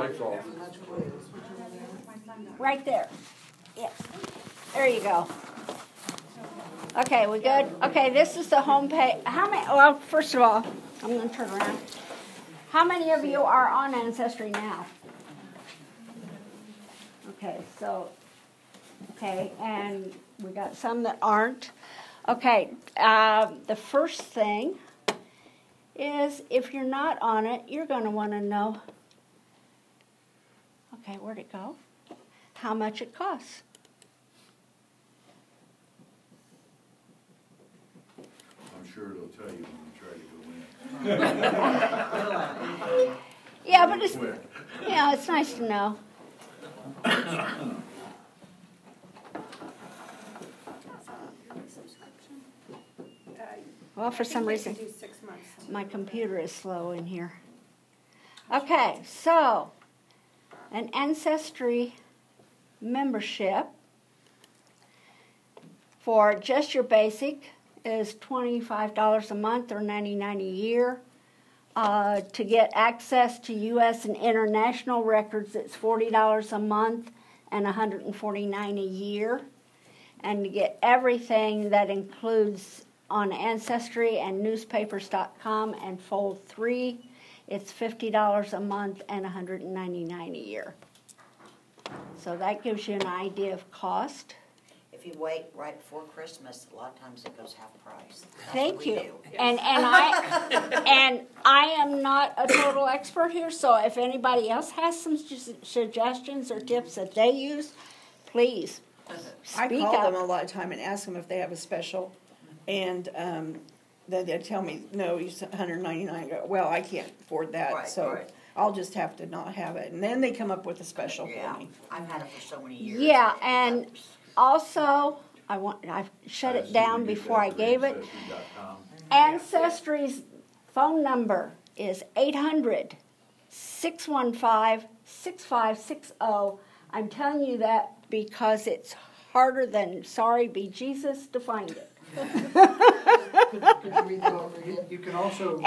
lights off. Right there. Yeah. There you go. Okay, we good? Okay, this is the home page. How many? Well, first of all, I'm going to turn around. How many of you are on Ancestry now? Okay, and we got some that aren't. Okay, the first thing is if you're not on it, you're going to want to know, okay, where'd it go? How much it costs. I'm sure it'll tell you when you try to go in. Yeah, but it's nice to know. Well, for some reason, my computer is slow in here. Okay, so an Ancestry membership for just your basic is $25 a month or $99 a year. To get access to U.S. and international records, it's $40 a month and $149 a year. And to get everything that includes on Ancestry and newspapers.com and Fold 3, it's $50 a month and $199 a year. So that gives you an idea of cost. If you wait right before Christmas, a lot of times it goes half price. That's Thank you. Yes. And I am not a total expert here, so if anybody else has some suggestions or tips that they use, please speak up. I call them a lot of time and ask them if they have a special, and then they tell me, no, it's $199. I go, well, I can't afford that, Right. I'll just have to not have it. And then they come up with a special Yeah, for me. I've had it for so many years. Yeah, and also, I've shut it down before I gave it. Ancestry's phone number is 800-615-6560. I'm telling you that because it's harder than sorry be Jesus to find it. Could you read that over again? You can also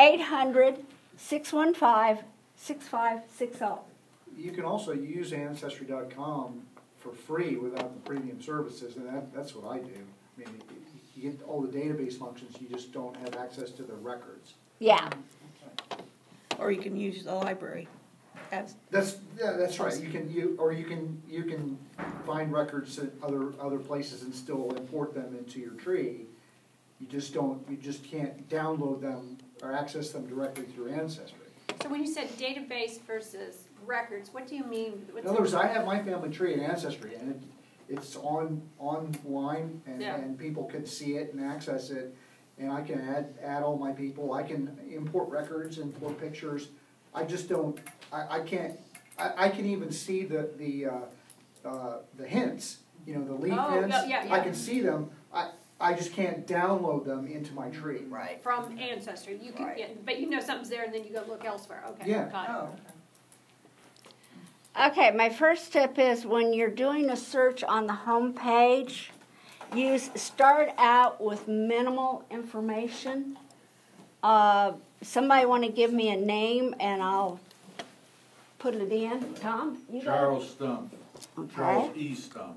800-615-6560. you can also use Ancestry.com for free without the premium services, and that's what I do. I mean, you get all the database functions, you just don't have access to the records. Yeah. Or you can use the library. That's right. You can find records at other places and still import them into your tree. You just can't download them or access them directly through Ancestry. So when you said database versus records, what do you mean? In other words, I have my family tree in Ancestry, and it's online, and people can see it and access it, and I can add all my people. I can import records, import pictures. I just don't. I can't. I can even see the hints. You know, the leaf hints. Yeah. I can see them. I just can't download them into my tree. Right. From Ancestry. You can but you know something's there and then you go look elsewhere. Okay. Yeah. Got it. Okay, my first tip is when you're doing a search on the home page, start out with minimal information. Somebody want to give me a name and I'll put it in. Tom, you got it? Charles Stumpf. Okay. Charles E. Stumpf.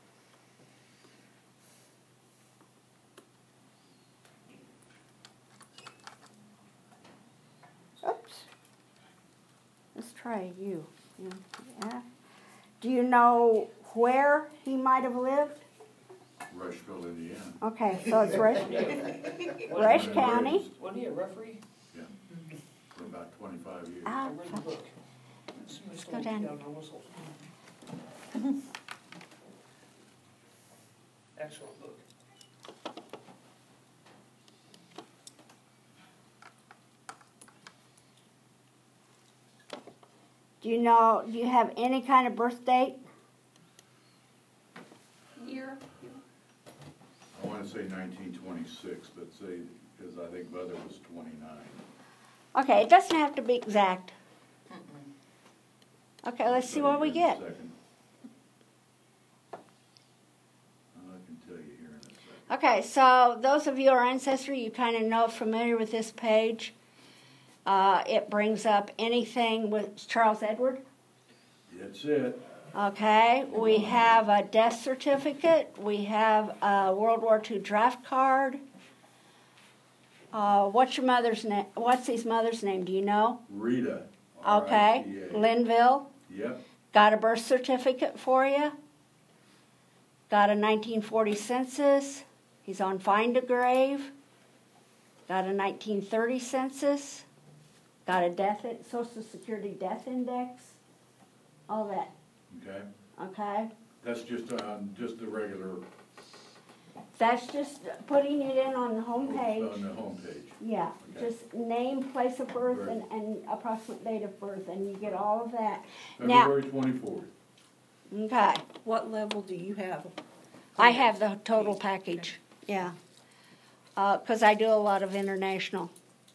Oops. Let's try you. Yeah. Do you know where he might have lived? Rushville, Indiana. Okay, so it's Rush County. Wasn't he a referee? Yeah. For about 25 years. Ah, Where's the book? Let's go down. Excellent book. Do you have any kind of birth date? Year. I want to say 1926, but say, because I think Mother was 29. Okay, it doesn't have to be exact. Okay, let's see what we get. I can tell you here in a second. Okay, so those of you who are Ancestry, you kind of know, familiar with this page. It brings up anything with Charles Edward. That's it. Okay, we have a death certificate, we have a World War II draft card. What's your mother's name? What's his mother's name? Do you know? Rita. Okay, R-I-T-A. Linville. Yep. Got a birth certificate for you. Got a 1940 census. He's on Find a Grave. Got a 1930 census. Got a Social Security death index. All that. Okay. Okay. That's just the regular. That's just putting it in on the home page. On the homepage. Yeah, Okay. just name, place of birth, Right. and approximate date of birth, and you get all of that. February 24th. Okay, What level do you have? I have the total package, yeah. 'Cause I do a lot of international.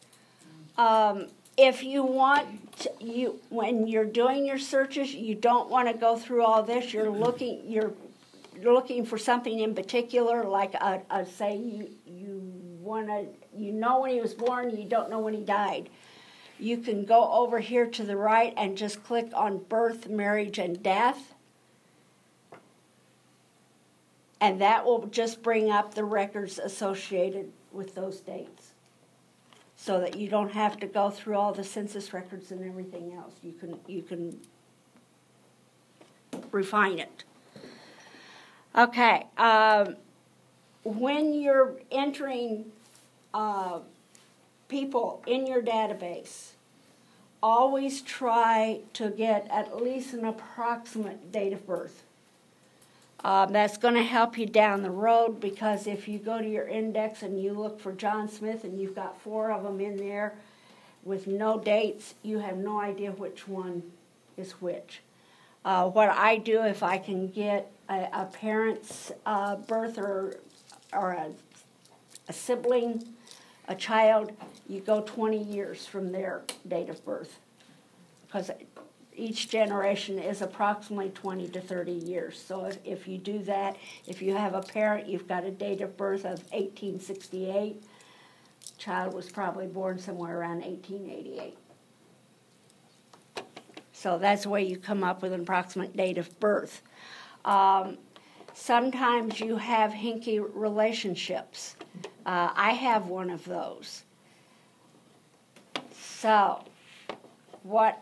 If you want, when you're doing your searches, you don't want to go through all this. You're looking for something in particular, like say you know when he was born, you don't know when he died. You can go over here to the right and just click on birth, marriage, and death. And that will just bring up the records associated with those dates. So that you don't have to go through all the census records and everything else. You can refine it. Okay. When you're entering people in your database, always try to get at least an approximate date of birth. That's going to help you down the road, because if you go to your index and you look for John Smith and you've got 4 of them in there with no dates, you have no idea which one is which. What I do, if I can get a parent's birth or a sibling, a child, you go 20 years from their date of birth, because each generation is approximately 20 to 30 years. So if you do that, if you have a parent, you've got a date of birth of 1868, child was probably born somewhere around 1888. So that's the way you come up with an approximate date of birth. Sometimes you have hinky relationships. I have one of those. So what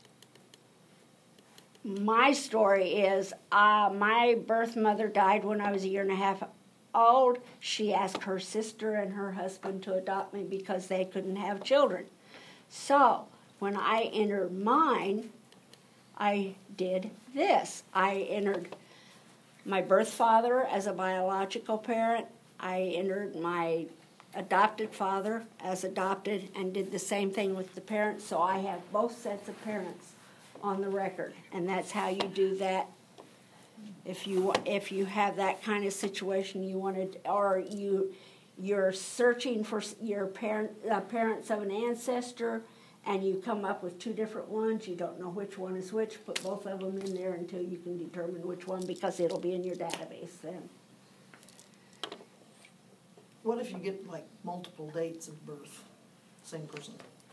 my story is, my birth mother died when I was 1.5 years old. She asked her sister and her husband to adopt me because they couldn't have children. So when I entered mine, I did this. I entered my birth father as a biological parent. I entered my adopted father as adopted, and did the same thing with the parents. So I have both sets of parents on the record, and that's how you do that. If you have that kind of situation, you wanted, or you're searching for your parents of an ancestor, and you come up with 2 different ones, you don't know which one is which, put both of them in there until you can determine which one, because it'll be in your database then. What if you get like multiple dates of birth, same person?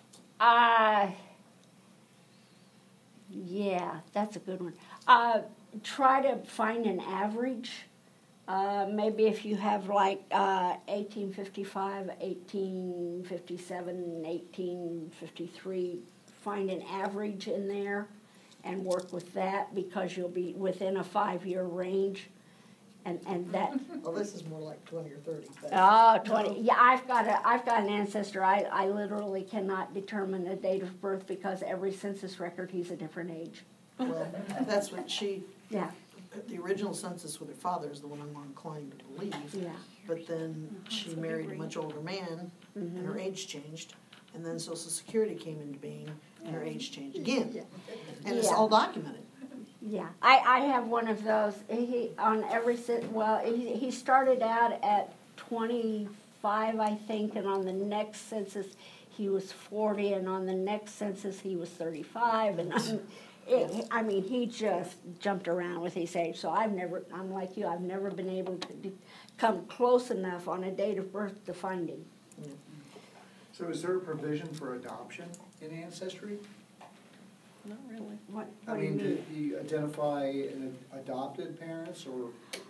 Yeah, that's a good one. Try to find an average. Maybe if you have like 1855, 1857, 1853, find an average in there and work with that, because you'll be within a 5-year range. And that. Well, this is more like 20 or 30. But 20. Yeah, I've got an ancestor. I literally cannot determine a date of birth, because every census record he's a different age. Well, that's what she. Yeah. The original census with her father is the one I'm more inclined to believe. Yeah. But then she married a much older man, and her age changed. And then Social Security came into being, and her age changed again. And it's all documented. Yeah, I have one of those. He started out at 25, I think, and on the next census he was 40, and on the next census he was 35, and he just jumped around with his age. So I'm like you, I've never been able to come close enough on a date of birth to find him. So is there a provision for adoption in Ancestry? Not really. What I do you mean, mean? do you identify an adopted parents or?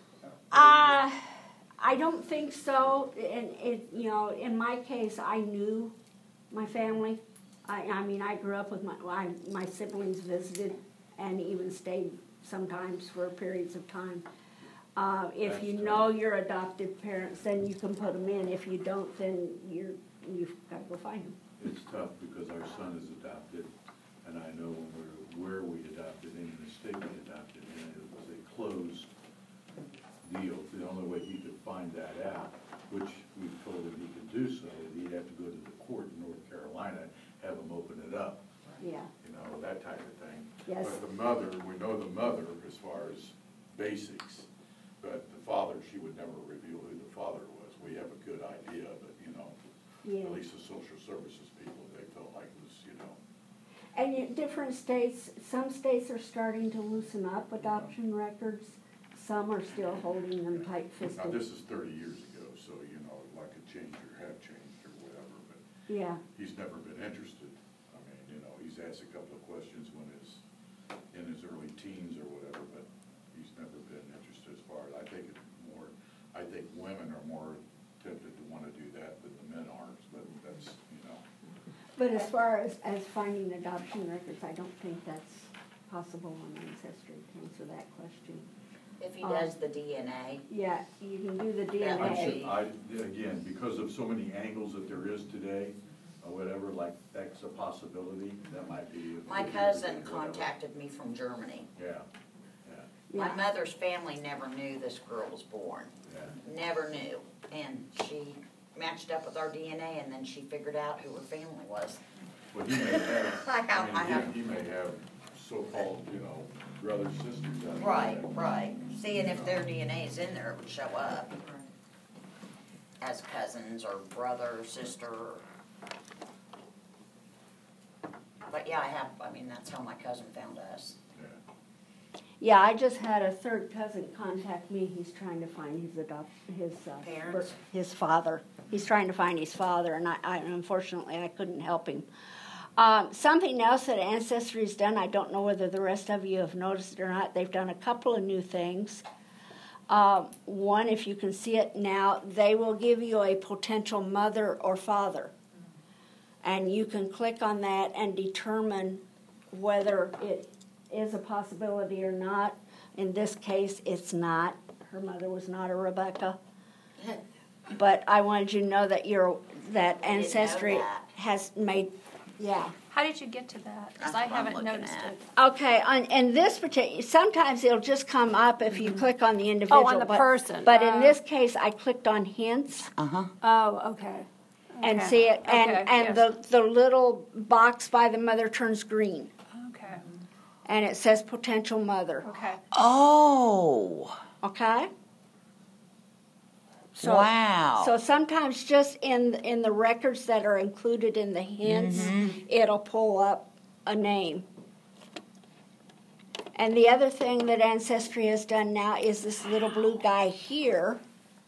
I don't think so, and in my case, I knew my family. I mean, I grew up with my siblings visited and even stayed sometimes for periods of time. If you know your adopted parents, then you can put them in. If you don't, then you've got to go find them. It's tough because our son is adopted, and I know where we adopted him and the state we adopted him, it was a closed deal. The only way he could find that out, which we told him he could do so, he'd have to go to the court in North Carolina, have him open it up. Yeah. That type of thing. Yes. But the mother, we know the mother as far as basics, but the father, she would never reveal who the father was. We have a good idea, but, Yeah. at least the social services people, they felt like it was, And in different states, some states are starting to loosen up adoption records. Some are still holding them now tight-fisted. this is 30 years ago, so, like it changed or have changed or whatever, but Yeah. he's never been interested. I mean, he's asked a couple of questions when in his early teens or whatever, but he's never been interested as far as, I think women are more tempted to want to do that than the men are, but that's, But as far as finding adoption records, I don't think that's possible on Ancestry to answer that question. If he does the DNA, Yeah, you can do the I'm DNA. sure, again, because of so many angles that there is today, or whatever, like, that's a possibility, that might be. my cousin contacted me from Germany. Yeah, My Yeah. mother's family never knew this girl was born. yeah. Never knew. And she matched up with our DNA, and then she figured out who her family was. Well, he may have, I have- I have- again, he may have so-called, brothers, sisters out there. Right, right. See, and if their DNA is in there, it would show up as cousins or brother or sister. But yeah, that's how my cousin found us. Yeah. Yeah, I just had a third cousin contact me. He's trying to find Parents? his father. He's trying to find his father, and I unfortunately I couldn't help him. Something else that Ancestry's done, I don't know whether the rest of you have noticed it or not, they've done a couple of new things. One, if you can see it now, they will give you a potential mother or father. And you can click on that and determine whether it is a possibility or not. In this case, it's not. Her mother was not a Rebecca. But I wanted you to know that Ancestry that. has made, yeah. How did you get to that? Because That's I what I'm haven't looking noticed at. it. Okay, and this particular, sometimes it'll just come up if you click on the individual. Oh, on the person. But in this case, I clicked on hints Oh, okay. and Okay. see it, Okay, and yes. the little box by the mother turns green, Okay. and it says potential mother. Okay. Oh, Okay. So, wow. So sometimes just in the records that are included in the hints, it'll pull up a name. And the other thing that Ancestry has done now is this little blue guy here.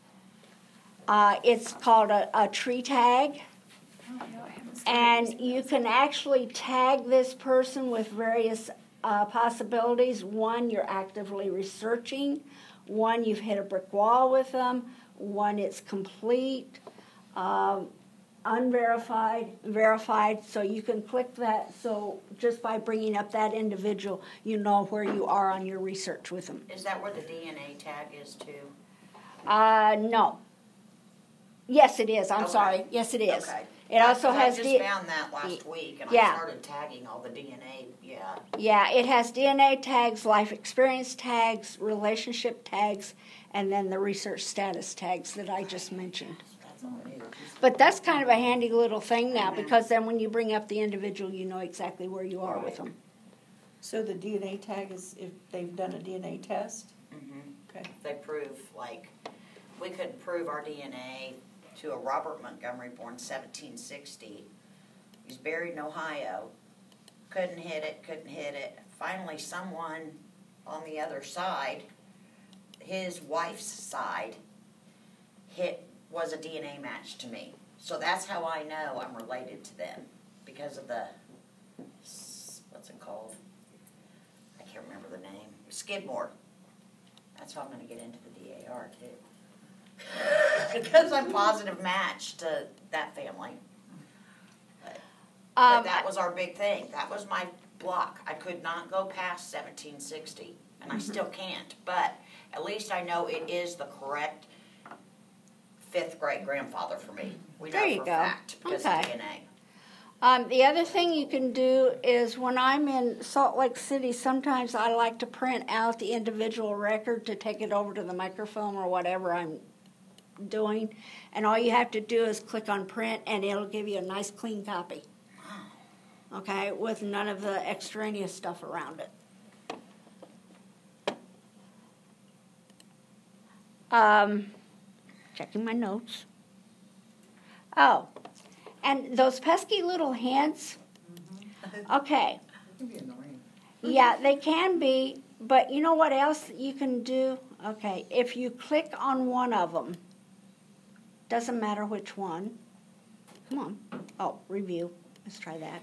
It's called a tree tag. Oh, no, I haven't seen And it. you can actually tag this person with various possibilities. One, you're actively researching. One, you've hit a brick wall with them. One, it's complete, unverified, verified. So you can click that. So just by bringing up that individual, you know where you are on your research with them. Is that where the DNA tag is too? No. Yes, it is. I'm Okay. sorry. Yes, it is. Okay. It also has I just found that last week, and Yeah. I started tagging all the DNA. Yeah. Yeah, it has DNA tags, life experience tags, relationship tags, and then the research status tags that I just mentioned. That's all I knew. But that's kind of a handy little thing now because then when you bring up the individual, you know exactly where you are with them. So the DNA tag is if they've done a DNA test? Okay. They prove, we could prove our DNA to a Robert Montgomery born 1760. He's buried in Ohio. Couldn't hit it. Finally, someone on the other side, his wife's side, was a DNA match to me. So that's how I know I'm related to them, because of the, what's it called? called? I can't remember the name. Skidmore. That's how I'm gonna get into the DAR too. Because I'm positive match to that family. But that was our big thing. That was my block. I could not go past 1760, and I still can't. But at least I know it is the correct fifth great grandfather for me. We know There you for a go. fact because Okay. of DNA. The other thing you can do is when I'm in Salt Lake City, sometimes I like to print out the individual record to take it over to the microfilm or whatever I'm doing. And all you have to do is click on print and it'll give you a nice clean copy. Okay, with none of the extraneous stuff around it. Checking my notes. Oh, and those pesky little hints. Okay. It can be annoying. Yeah, they can be, but you know what else you can do? Okay, if you click on one of them, doesn't matter which one. Come on. Oh, review. Let's try that.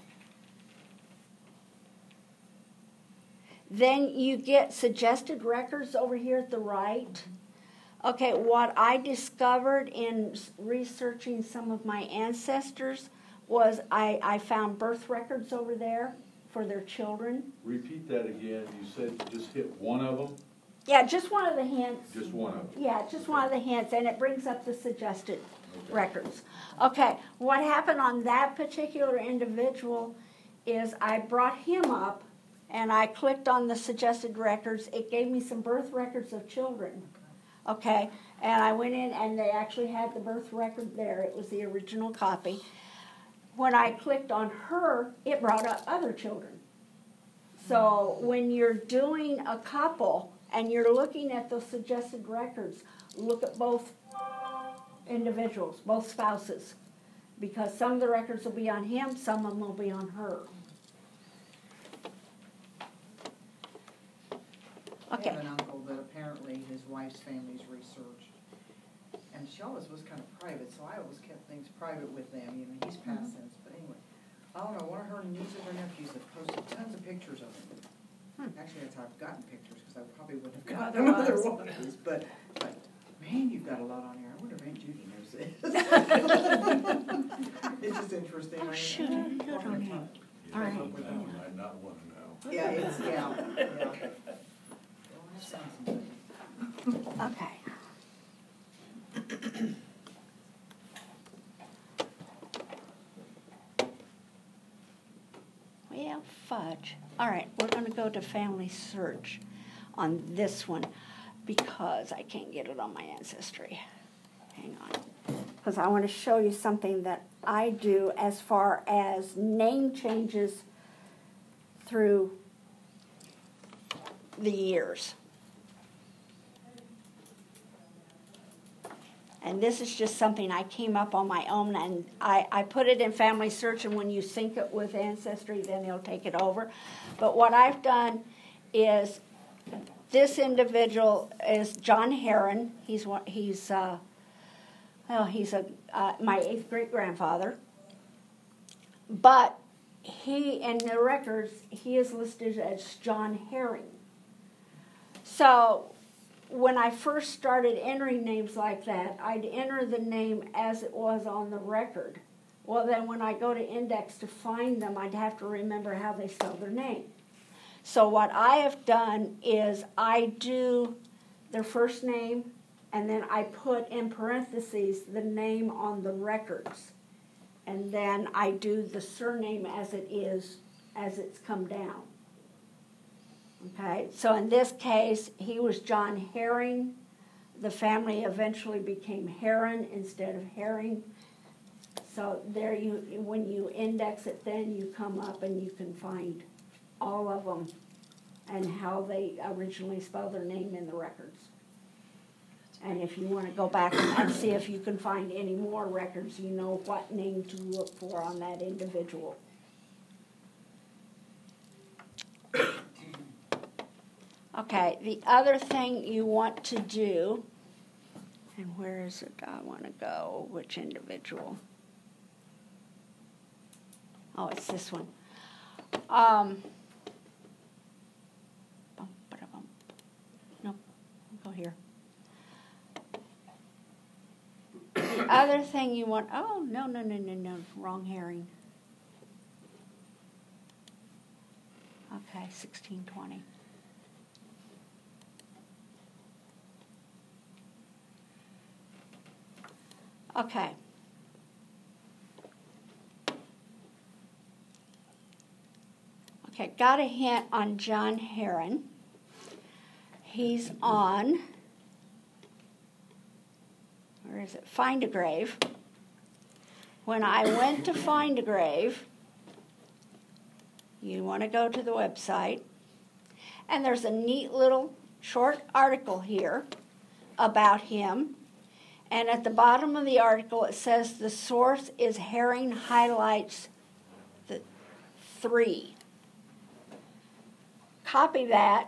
Then you get suggested records over here at the right. Okay, what I discovered in researching some of my ancestors was I found birth records over there for their children. Repeat that again. You said just hit one of them? Yeah, just one of the hints. Just one of them? Yeah, just one of the hints, and it brings up the suggested records. Okay, what happened on that particular individual is I brought him up, and I clicked on the suggested records. It gave me some birth records of children. Okay, and I went in, and they actually had the birth record there. It was the original copy. When I clicked on her, it brought up other children. So when you're doing a couple and you're looking at those suggested records, look at both individuals, both spouses, because some of the records will be on him, some of them will be on her. I Okay. have an uncle that apparently his wife's family's researched, and she always was kind of private, so I always kept things private with them, you know, he's passed since, but anyway. I don't know, one of her nieces or nephews have posted tons of pictures of him. Actually, that's how I've gotten pictures, because I probably wouldn't have gotten them otherwise, but, man, you've got a lot on here, I wonder if Aunt Judy knows this. It's just interesting. Oh, shoot, I didn't put it on here. All right. I might not want to know. Yeah, it's, yeah. Okay. Well, fudge. All right, we're going to go to Family Search on this one because I can't get it on my Ancestry. Hang on. Because I want to show you something that I do as far as name changes through the years. And this is just something I came up on my own, and I put it in Family Search, and when you sync it with Ancestry, then it'll take it over. But what I've done is, this individual is John Heron. He's my 8th great grandfather. But he, in the records, he is listed as John Herring. So when I first started entering names like that, I'd enter the name as it was on the record. Well, then when I go to index to find them, I'd have to remember how they spell their name. So what I have done is I do their first name, and then I put in parentheses the name on the records. And then I do the surname as it is, as it's come down. Okay, so in this case, he was John Herring. The family eventually became Heron instead of Herring. So there you, when you index it, then you come up and you can find all of them and how they originally spelled their name in the records. And if you want to go back and see if you can find any more records, you know what name to look for on that individual. Okay, the other thing you want to do, and where is it I want to go, which individual? Oh, it's this one. other thing you want, oh, no, wrong Herring. Okay, 1620. Okay. Okay, got a hint on John Herron. He's on, where is it? Find a Grave. When I went to Find a Grave, you want to go to the website, and there's a neat little short article here about him. And at the bottom of the article, it says the source is Herring Highlights 3. Copy that.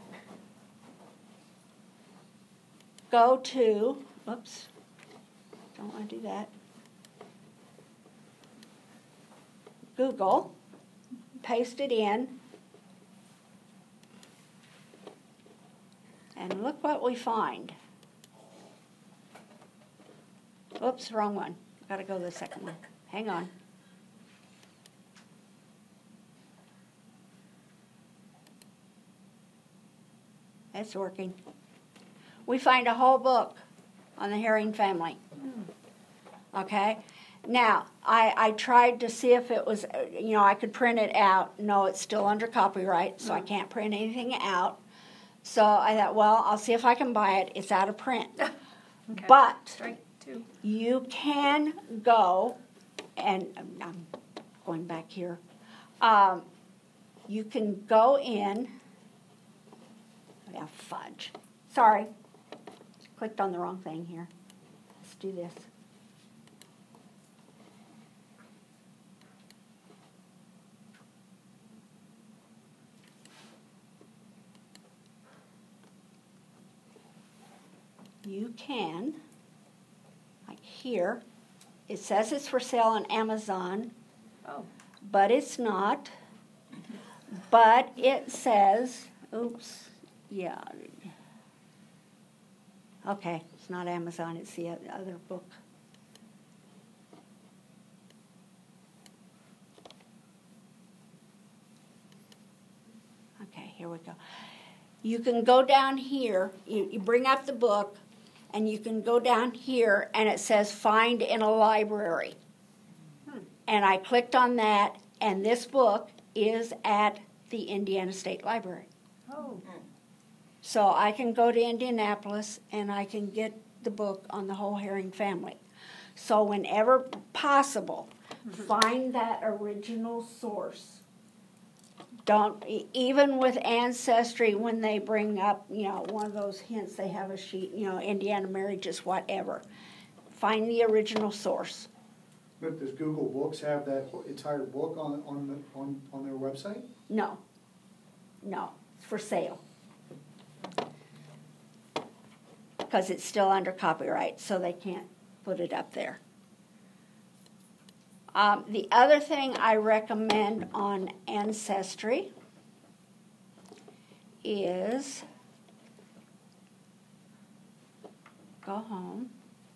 Go to, oops, don't want to do that. Google, paste it in, and look what we find. Oops, wrong one. Gotta go to the second one. Hang on. It's working. We find a whole book on the Herring family. Okay? Now, I tried to see if it was, I could print it out. No, it's still under copyright, so I can't print anything out. So I thought, well, I'll see if I can buy it. It's out of print. Okay. But Strike 2. you can go, and I'm going back here. You can go in. Yeah, fudge. Sorry. Clicked on the wrong thing here. Let's do this. You can, like here, it says it's for sale on Amazon, but it's not. But it says, oops, yeah. Okay, it's not Amazon, it's the other book. Okay, here we go. You can go down here, you bring up the book, and you can go down here, and it says Find in a Library. And I clicked on that, and this book is at the Indiana State Library. Oh. So I can go to Indianapolis, and I can get the book on the whole Herring family. So whenever possible, find that original source. Don't, even with Ancestry, when they bring up, one of those hints, they have a sheet, Indiana marriages, whatever. Find the original source. But does Google Books have that entire book on their website? No, it's for sale. Because it's still under copyright, so they can't put it up there. The other thing I recommend on Ancestry is go home.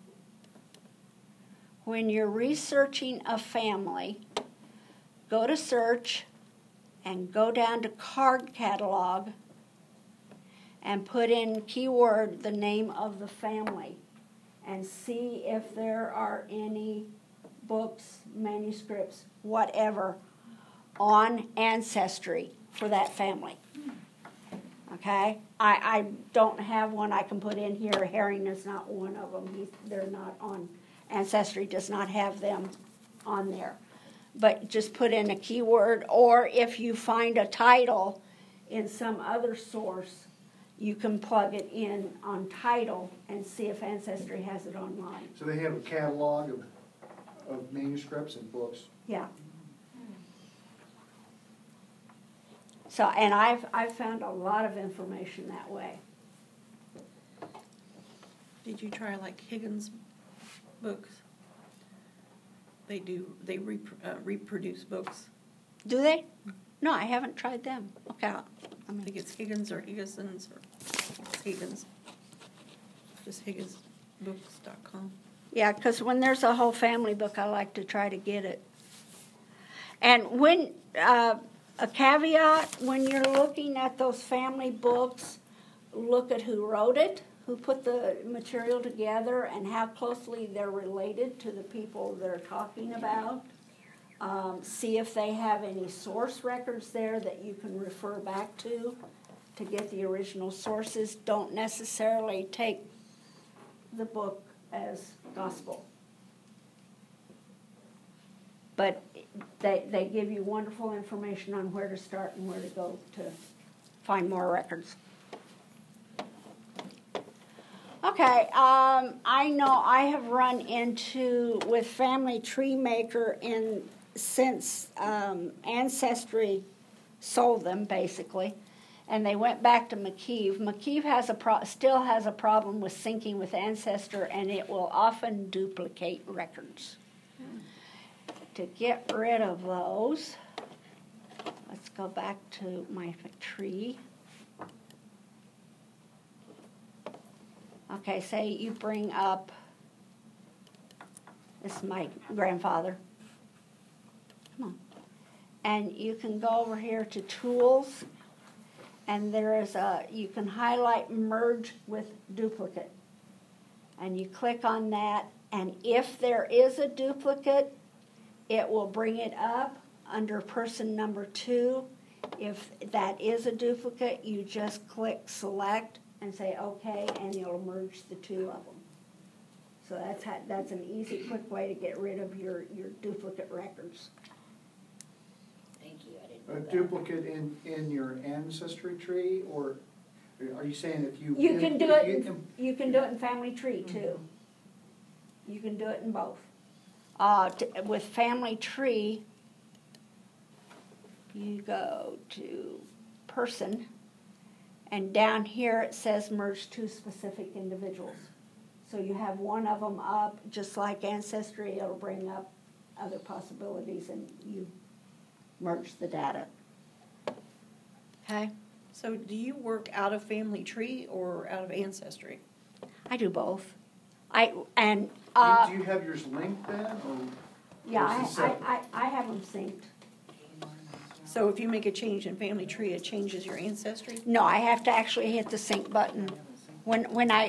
When you're researching a family, go to search and go down to card catalog and put in keyword the name of the family and see if there are any books, manuscripts, whatever, on Ancestry for that family. Okay? I don't have one I can put in here. Herring is not one of them. They're not on. Ancestry does not have them on there. But just put in a keyword, or if you find a title in some other source, you can plug it in on title and see if Ancestry has it online. So they have a catalog of manuscripts and books. Yeah. So, and I've found a lot of information that way. Did you try like Higgins books? They reproduce books. Do they? No, I haven't tried them. Okay. I think it's Higgins or Higginsons or Higgins. Just HigginsBooks.com. Yeah, because when there's a whole family book, I like to try to get it. And when a caveat, when you're looking at those family books, look at who wrote it, who put the material together, and how closely they're related to the people they're talking about. See if they have any source records there that you can refer back to get the original sources. Don't necessarily take the book as gospel. But they give you wonderful information on where to start and where to go to find more records. Okay, I know I have run into with Family Tree Maker since Ancestry sold them basically, and they went back to McKeeve. McKeeve has still has a problem with syncing with Ancestor, and it will often duplicate records. To get rid of those, let's go back to my tree. Okay, say you bring up, this is my grandfather. Come on. And you can go over here to Tools, and there is you can highlight Merge with Duplicate. And you click on that, and if there is a duplicate, it will bring it up under person number 2. If that is a duplicate, you just click Select and say OK, and it'll merge the 2 of them. So that's an easy, quick way to get rid of your duplicate records. Thank you, I didn't A know that. duplicate in your ancestry tree, or are you saying if you... You can do it. You can do it in Family Tree too. You can do it in both. With Family Tree, you go to Person, and down here it says Merge 2 specific individuals. So you have one of them up, just like Ancestry, it'll bring up other possibilities, and you merge the data. Okay? So do you work out of Family Tree or out of Ancestry? I do both. do you have yours linked then, or... Yeah, or is it separate? I have them synced. So if you make a change in Family Tree, it changes your Ancestry? No, I have to actually hit the sync button. When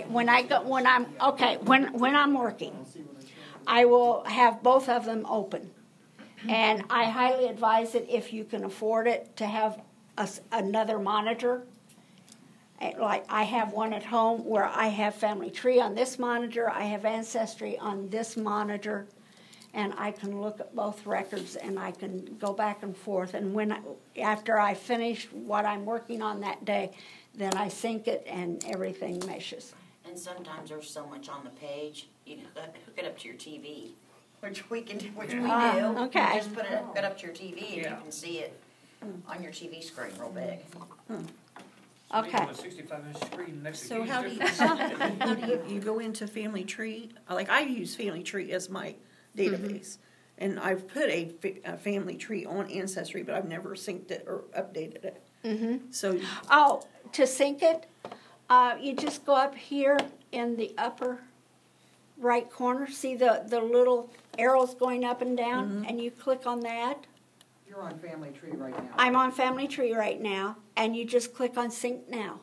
I'm working, I will have both of them open. And I highly advise it, if you can afford it, to have another monitor. Like I have one at home where I have Family Tree on this monitor, I have Ancestry on this monitor, and I can look at both records and I can go back and forth. And after I finish what I'm working on that day, then I sync it and everything meshes. And sometimes there's so much on the page, you can hook it up to your TV, which we do. Okay. You just hook it up to your TV and you Yeah. can see it on your TV screen real big. Okay. On a 65-inch screen next to So you. how do you go into Family Tree? Like I use Family Tree as my database. And I've put a Family Tree on Ancestry, but I've never synced it or updated it. So To sync it, you just go up here in the upper right corner. See the little arrows going up and down, and you click on that. You're on Family Tree right now. I'm on Family Tree right now, and you just click on Sync Now.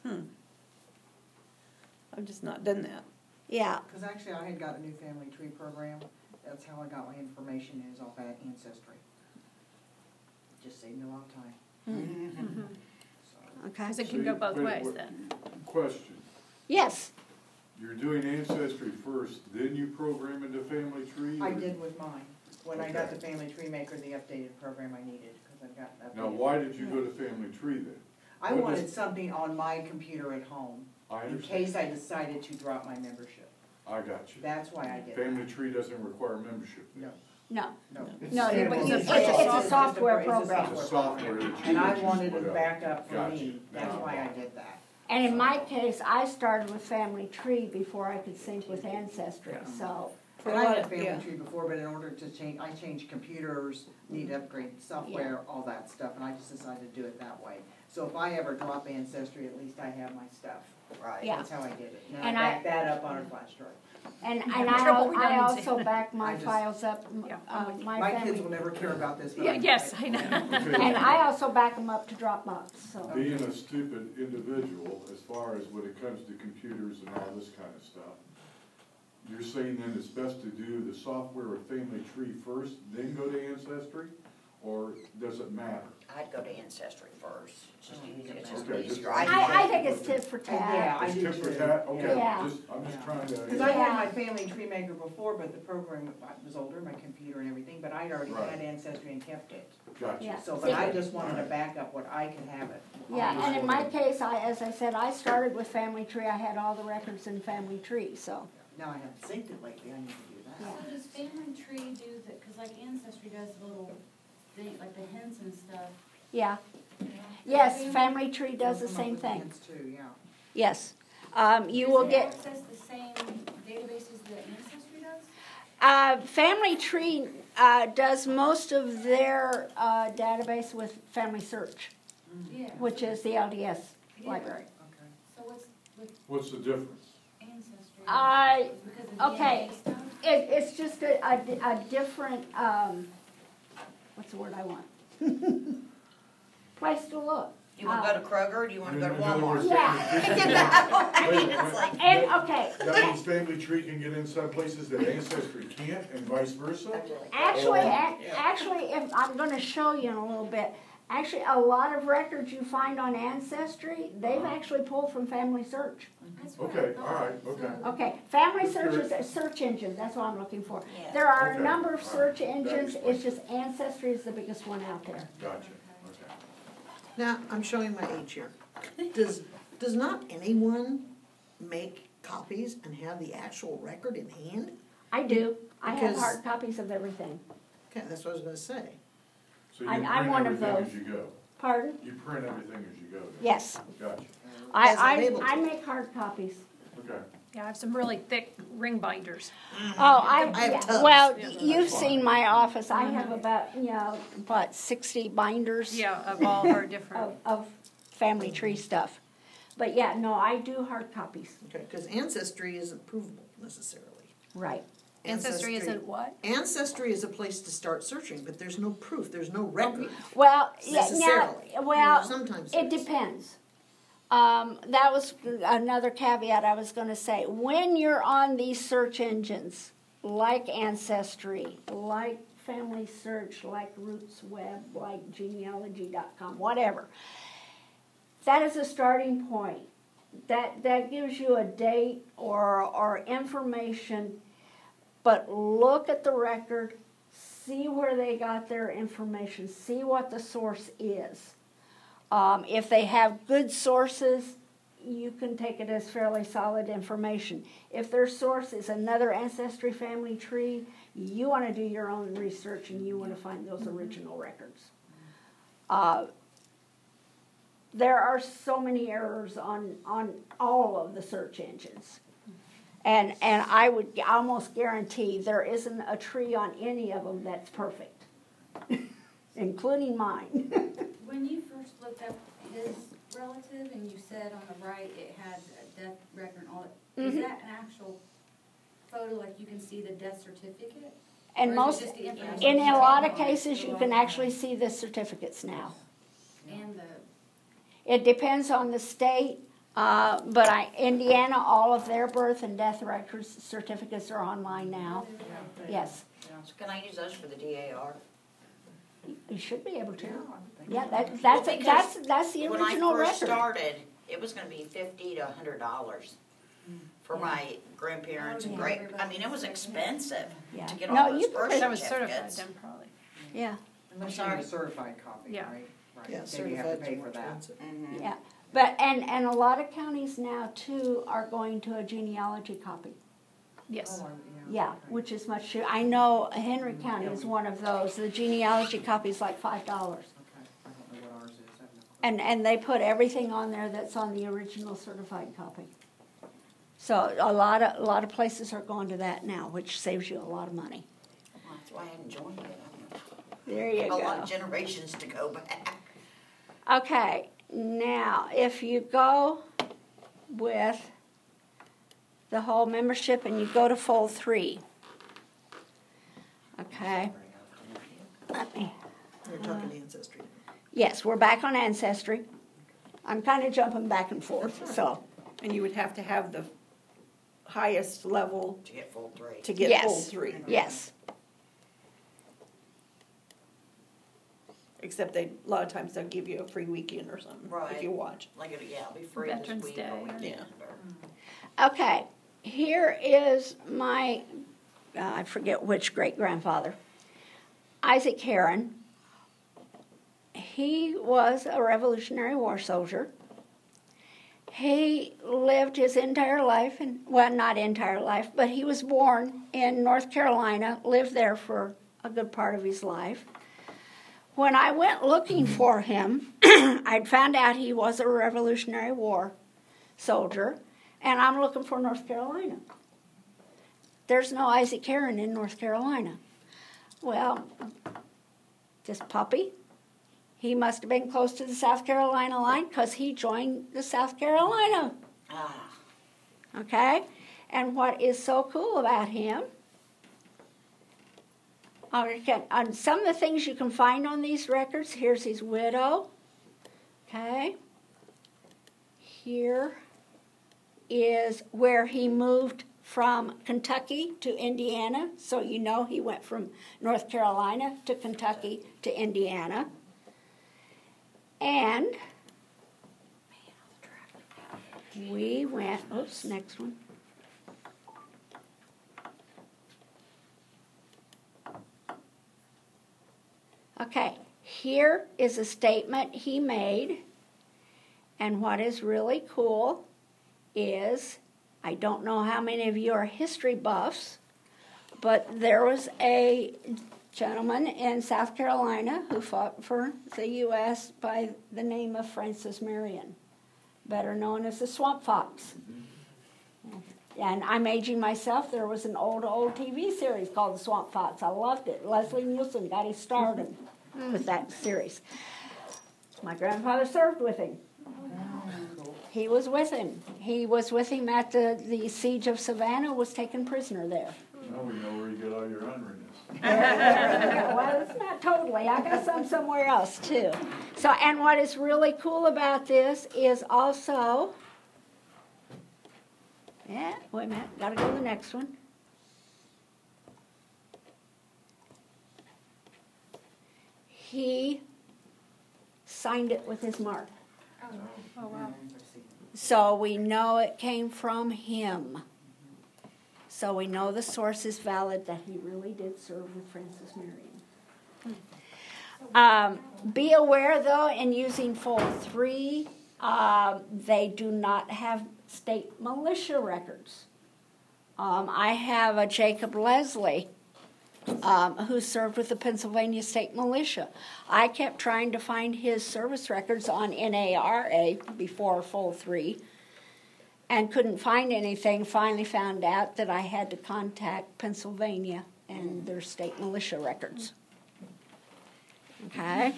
I've just not done that. Yeah. Because actually I had got a new Family Tree program. That's how I got my information, is off that Ancestry. Just saved me a lot of time. So. Okay. Because it can go both ways then. Question, Yes. you're doing Ancestry first, then you program into Family Tree? I or- did with mine. When I got Okay. the Family Tree Maker, the updated program I needed, because I've got an updated. Now, why did you go to Family Tree then? I what wanted does- something on my computer at home, I in understand. case I decided to drop my membership. I got you. That's why I did that. Family Tree doesn't require membership. No, No. no. It's No, standalone. it's a software It's a program. It's a software that you And I just wanted put it up. back up for Gotcha. me. That's Now, why I did that. And in my case, I started with Family Tree before I could sync with Ancestry. So For And a I lot had of, Family Tree before, but in order to change, I changed computers, need to upgrade software, all that stuff, and I just decided to do it that way. So if I ever drop Ancestry, at least I have my stuff. Right. Yeah. That's how I did it. Now And I back that up on a flash drive. And trouble we don't I need also back my I just- files up, Yeah. my My kids family, will never care about this, but Yeah, I- yes, I know. and I also back them up to Dropbox, so. Being a stupid individual, as far as when it comes to computers and all this kind of stuff, you're saying then it's best to do the software of Family Tree first, then go to Ancestry? Or does it matter? I'd go to Ancestry first, just it's just Okay, just- easier. I think it's tit for tat. Yeah, I It's do tit for too. tat? Okay, Yeah. I'm just Yeah. trying Because to, I Yeah. had my Family Tree Maker before, but the program was older, my computer and everything, but I'd already Right. had Ancestry and kept it. gotcha. Yeah. So, but I just wanted to back up what I could have it. Yeah, and in my case, as I said, I started with Family Tree, I had all the records in Family Tree, so. Now I haven't synced it lately, I need to do that. Yeah. So does Family Tree do that, cause like Ancestry does little thing, like the hints and stuff. Yeah, yes, Family Tree does the Come up same with thing, hints too, yeah. yes. You will Does it get, access the same databases that Ancestry does? Family Tree, does most of their, database with Family Search, Yeah. which is the LDS Yeah. library. Okay. So what's with What's the difference? Ancestry? I- Because of okay. DNA stuff? It's just a different, what's the word I want? Place to look. You wanna go to Kroger, or do you wanna go to In other words, Walmart? Yeah. I mean, Wait, it's like, And, okay, That means Family Tree can get in some places that Ancestry can't, and vice versa? actually, if, I'm gonna show you in a little bit, actually, a lot of records you find on Ancestry, they've actually pulled from Family Search. That's what I Okay, thought. all right, okay. So- Okay, Family Search is a search engine, that's what I'm looking for. Yeah. There are a Okay, number of all right. search engines, it's just Ancestry is the biggest one out there. Gotcha, okay. Now, I'm showing my age here. Does not anyone make copies and have the actual record in hand? I do, I have Because- hard copies of everything. Okay, that's what I was gonna say. So you I'm print one of everything those. as you go? Pardon? You print everything as you go then? Yes, Gotcha, As I'm I able to. make hard copies. okay. Yeah, I have some really thick ring binders. Oh, I have yeah, tons. well, Yeah. you've seen my office, I have about, 60 binders Yeah, of all our different. of Family Tree stuff. But yeah, no, I do hard copies, Okay, because Ancestry isn't provable necessarily. right. Ancestry isn't what? Ancestry is a place to start searching, but there's no proof, there's no record. Well, yeah, Necessarily. now, well, Sometimes it there is. depends. That was another caveat I was gonna say. When you're on these search engines, like Ancestry, like Family Search, like RootsWeb, like genealogy.com, whatever, that is a starting point. That gives you a date or information, but look at the record, see where they got their information, see what the source is. If they have good sources, you can take it as fairly solid information. If their source is another Ancestry Family Tree, you want to do your own research and you want to find those original records. There are so many errors on all of the search engines. And I would almost guarantee there isn't a tree on any of them that's perfect, including mine. When you first looked up his relative and you said on the right it had a death record and all that, is that an actual photo, like you can see the death certificate? And Or is it most, just the information in a lot of on it? cases, you can actually see the certificates now. And the, It depends on the state, but Indiana, all of their birth and death records certificates are online now. Yes, So can I use those for the DAR? you should be able to. Yeah, I would think Yeah, so. that's the When I original first record. started, it was gonna be $50 to $100 for my grandparents and great, I mean, it was expensive Yeah. to get No, all those you birth can- That was certified certificates. then probably. Yeah, Unless I'm you need a sorry. certified copy, Yeah. right? Right. Yeah, Then you have to certified's pay more for that. expensive. Mhm. yeah. But, and a lot of counties now too are going to a genealogy copy. Yes. Oh, Yeah, okay. which is much cheaper. I know Henry County is one of those. The genealogy copy is like $5. Okay, I don't know what ours is, I have no clue. And they put everything on there that's on the original certified copy. So a lot of places are going to that now, which saves you a lot of money. Well, that's why I hadn't joined it. There you A lot go. of generations to go back. Okay, Now, if you go with the whole membership and you go to fold 3, okay? Let me. You're talking Ancestry. Yes, we're back on Ancestry. I'm kind of jumping back and forth, so. And you would have to have the highest level To get full 3. to get Yes. full 3. Yes. Except a lot of times they'll give you a free weekend or something Right. if you watch. Like, it'll be free Veterans this week Day, or or- weekend. Yeah. or- Okay, here is my, I forget which great-grandfather, Isaac Heron. He was a Revolutionary War soldier. He lived his entire life, well, not entire life, but he was born in North Carolina, lived there for a good part of his life. When I went looking for him, I'd found out he was a Revolutionary War soldier, and I'm looking for North Carolina. There's no Isaac Heron in North Carolina. Well, this puppy, he must have been close to the South Carolina line because he joined the South Carolina. Ah, Okay? And what is so cool about him, on some of the things you can find on these records, here's his widow. Okay? Here is where he moved from Kentucky to Indiana. So you know he went from North Carolina to Kentucky to Indiana. And we went, oops, next one. Okay, here is a statement he made, and what is really cool is, I don't know how many of you are history buffs, but there was a gentleman in South Carolina who fought for the U.S. by the name of Francis Marion, better known as the Swamp Fox. And I'm aging myself. There was an old TV series called The Swamp Fox. I loved it. Leslie Nielsen got his start with that series. My grandfather served with him. He was with him. He was with him at the siege of Savannah, was taken prisoner there. Now we know where you get all your unreadness. Well, it's not totally. I got some somewhere else, too. So, and what is really cool about this is also... Yeah, wait a minute. Got to go to the next one. He signed it with his mark. Oh, wow. So we know it came from him. So we know the source is valid, that he really did serve with Francis Marion. Be aware, though, in using Fold 3, they do not have state militia records. I have a Jacob Leslie who served with the Pennsylvania State Militia. I kept trying to find his service records on NARA before Fold 3 and couldn't find anything. Finally found out that I had to contact Pennsylvania and their state militia records. Okay?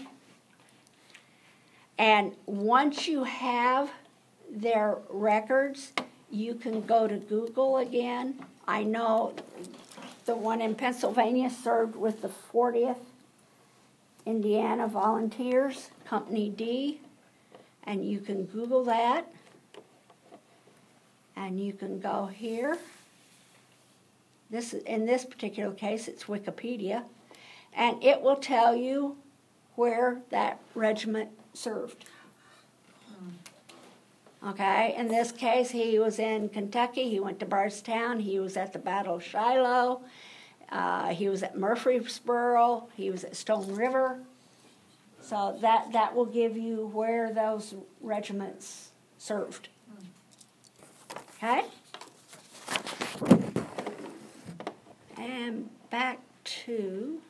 And once you have their records, you can go to Google again. I know the one in Pennsylvania served with the 40th Indiana Volunteers, Company D, and you can Google that. And you can go here. In this particular case, it's Wikipedia, and it will tell you where that regiment served. Okay, in this case, he was in Kentucky. He went to Bardstown. He was at the Battle of Shiloh. He was at Murfreesboro. He was at Stone River. So that will give you where those regiments served. Okay? And back to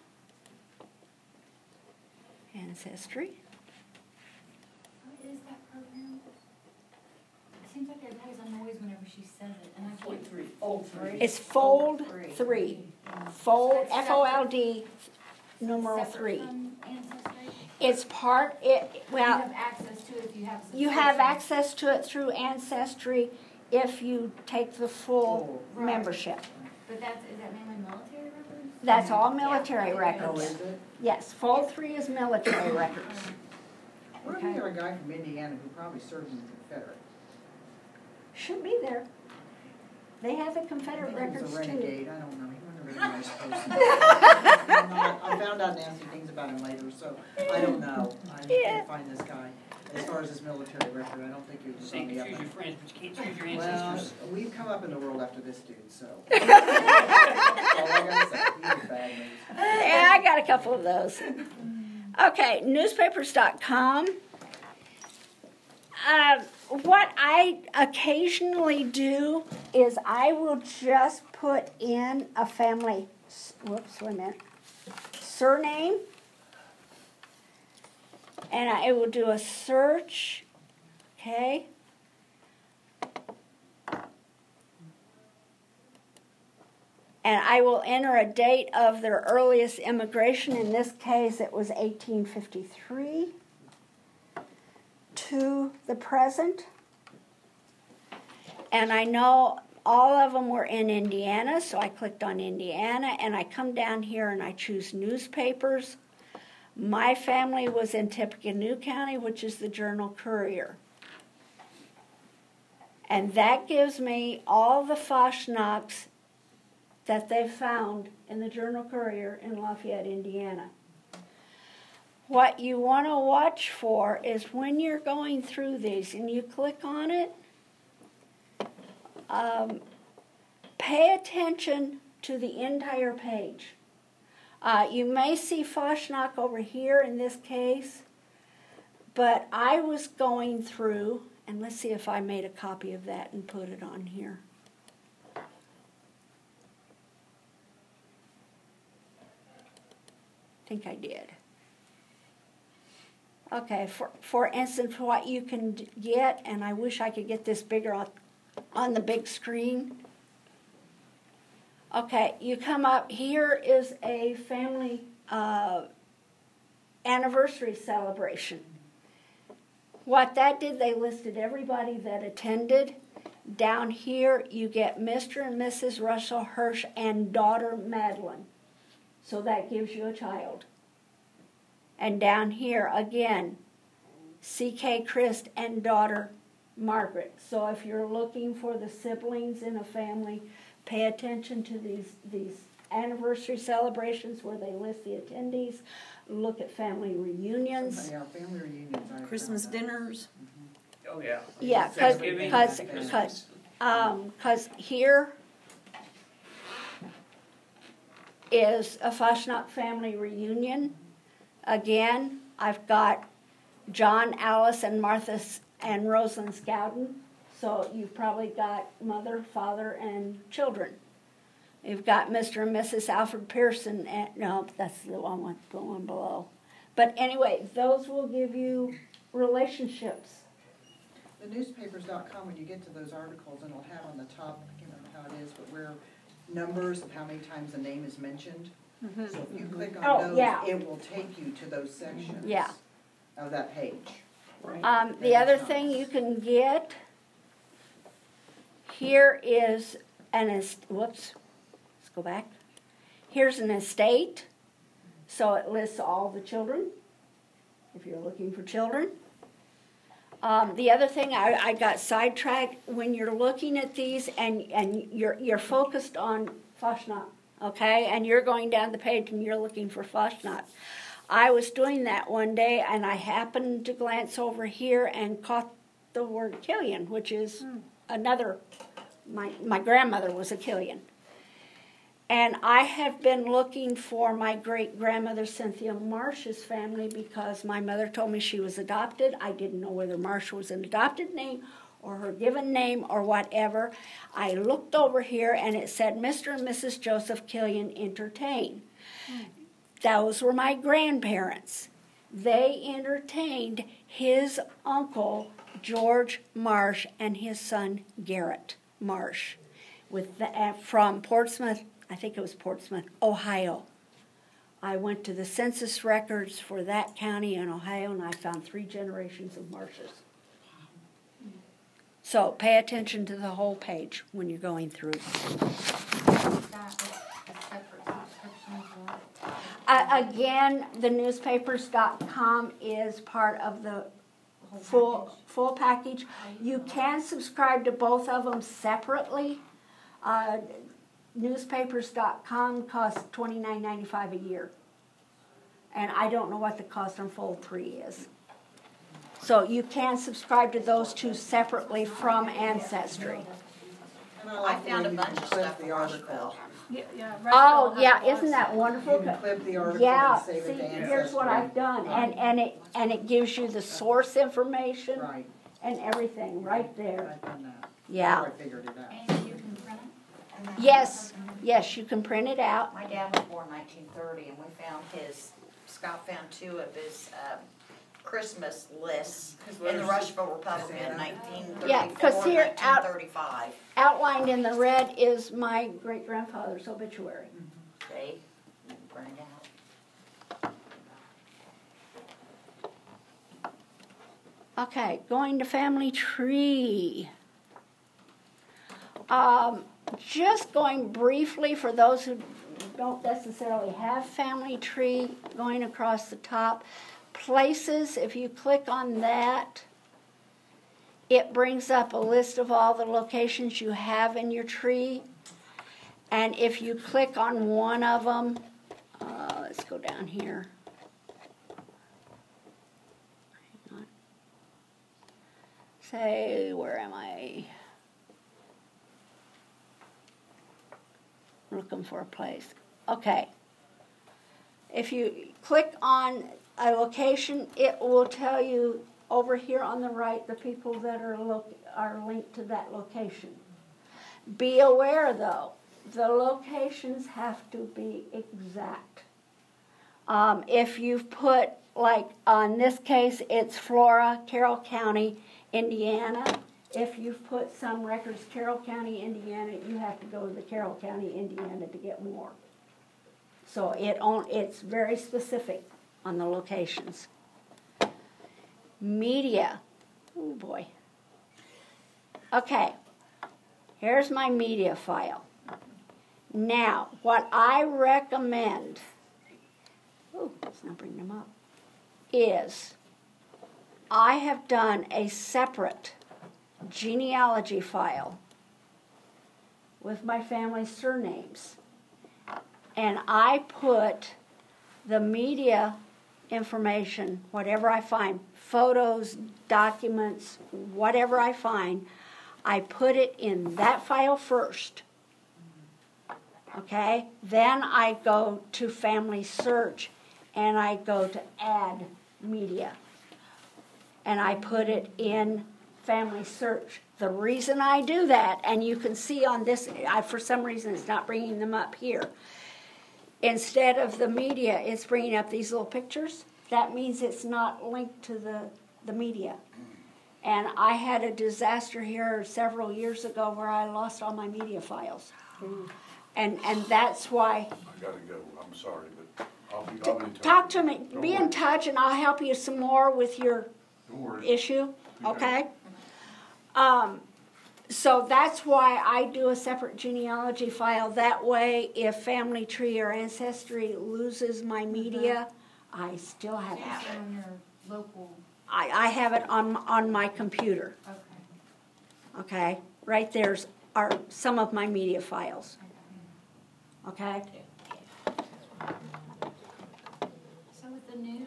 Ancestry. What is that program? It seems like there's always a noise whenever she says it, and I can't. Fold 3. It's Fold 3. Fold, F-O-L-D, numeral Separate 3. from Ancestry? It's part, You well, have access to it if you have. you have access to it through Ancestry if you take the full Right. membership. But is that mainly military records? That's all military Yeah. Oh, records. is it? Yes, Fold 3 is military records. What if Okay. we have a guy from Indiana who probably served in the Confederate? Should be there. They have the I Confederate think he records was a too. renegade, I don't know, he wasn't a really nice person. I found out nasty things about him later, so I don't know. I Yeah. can't find this guy. As far as his military record, I don't think he was So you on the can up. choose your friends, but you can't choose your Well, ancestors. we've come up in the world after this dude, so. That's all I gotta say, he was bad news. Yeah, I got a couple of those. Okay, newspapers.com. What I occasionally do is I will just put in a family, whoops, wait a minute, surname, and I will do a search, okay? And I will enter a date of their earliest immigration. In this case, it was 1853 to the present. And I know all of them were in Indiana, so I clicked on Indiana, and I come down here and I choose newspapers. My family was in Tippecanoe County, which is the Journal Courier. And that gives me all the Foshnocks that they found in the Journal Courier in Lafayette, Indiana. What you want to watch for is when you're going through these and you click on it, pay attention to the entire page. You may see Foshnock over here in this case, but I was going through, and let's see if I made a copy of that and put it on here. I think I did. Okay, for instance, what you can get, and I wish I could get this bigger on the big screen. Okay, you come up, here is a family anniversary celebration. What that did, they listed everybody that attended. Down here, you get Mr. and Mrs. Russell Hirsch and daughter Madeline. So that gives you a child. And down here, again, C.K. Christ and daughter Margaret. So if you're looking for the siblings in a family, pay attention to these anniversary celebrations where they list the attendees. Look at family reunions. Yeah, family reunions. I Christmas found that. dinners. Oh, yeah. Yeah, Thanksgiving, because here is a Foshnock family reunion. Again, I've got John, Alice, and Martha and Rosalind Scowden. So you've probably got mother, father, and children. You've got Mr. and Mrs. Alfred Pearson. And, no, that's the one below. But anyway, those will give you relationships. The newspapers.com, when you get to those articles, and it'll have on the top, I can't remember how it is, but where numbers of how many times the name is mentioned. Mm-hmm. So if you click Oh, on those, yeah. it will take you to those sections Yeah. of that page. The other thing you can get here is whoops, let's go back. Here's an estate. So it lists all the children, if you're looking for children. The other thing, I got sidetracked when you're looking at these and you're focused on Foshnock, okay? And you're going down the page and you're looking for Foshnock. I was doing that one day and I happened to glance over here and caught the word Killian, which is another, my grandmother was a Killian. And I have been looking for my great-grandmother Cynthia Marsh's family because my mother told me she was adopted. I didn't know whether Marsh was an adopted name or her given name or whatever. I looked over here and it said Mr. and Mrs. Joseph Killian entertain. Those were my grandparents. They entertained his uncle George Marsh and his son Garrett Marsh from Portsmouth. I think it was Portsmouth, Ohio. I went to the census records for that county in Ohio, and I found 3 generations of marshes. So pay attention to the whole page when you're going through. Again, the newspapers.com is part of the full package. You can subscribe to both of them separately. Newspapers.com costs $29.95 a year. And I don't know what the cost on full 3 is. So you can subscribe to those two separately from Ancestry. I found a bunch of stuff from Rushville. Oh, yeah, isn't that wonderful? You can clip the article Yeah, and save see, it to here's what Ancestry. I've done, and it gives you the source information Right, and everything right there. I've done that. Yeah. I figured it out. And you can print it? Yes, you can print it out. My dad was born 1930, and we found Scott found 2 of his Christmas lists in the Rushville Republican in 1934, Yeah, 'cause here out- 1935. Outlined in the red is my great-grandfather's obituary. See? Print it out. Okay, going to family tree. Just going briefly for those who don't necessarily have family tree, going across the top. Places, if you click on that, it brings up a list of all the locations you have in your tree. And if you click on one of them, let's go down here. Hang on. Say, where am I? Looking for a place. Okay. If you click on a location, it will tell you over here on the right the people that are linked to that location. Be aware, though, the locations have to be exact. If you've put, like on this case, it's Flora, Carroll County, Indiana. If you've put some records Carroll County, Indiana, you have to go to the Carroll County, Indiana to get more. So it's very specific on the locations. Media. Oh boy. Okay. Here's my media file. Now, what I recommend, let's not bring them up, is I have done a separate genealogy file with my family's surnames. And I put the media information, whatever I find, photos, documents, whatever I find, I put it in that file first. Okay? Then I go to Family Search and I go to Add Media. And I put it in Family Search. The reason I do that, and you can see on this, for some reason it's not bringing them up here. Instead of the media, it's bringing up these little pictures. That means it's not linked to the media. And I had a disaster here several years ago where I lost all my media files. And that's why. I gotta go, I'm sorry, but I'll be in touch. Talk to me, Don't be worry. in touch, and I'll help you some more with your Don't worry. issue, You okay? So that's why I do a separate genealogy file. That way, if Family Tree or Ancestry loses my media, I still have it. Also on your local, I have it on my computer, okay. okay? Right there's are some of my media files, okay? So with the new,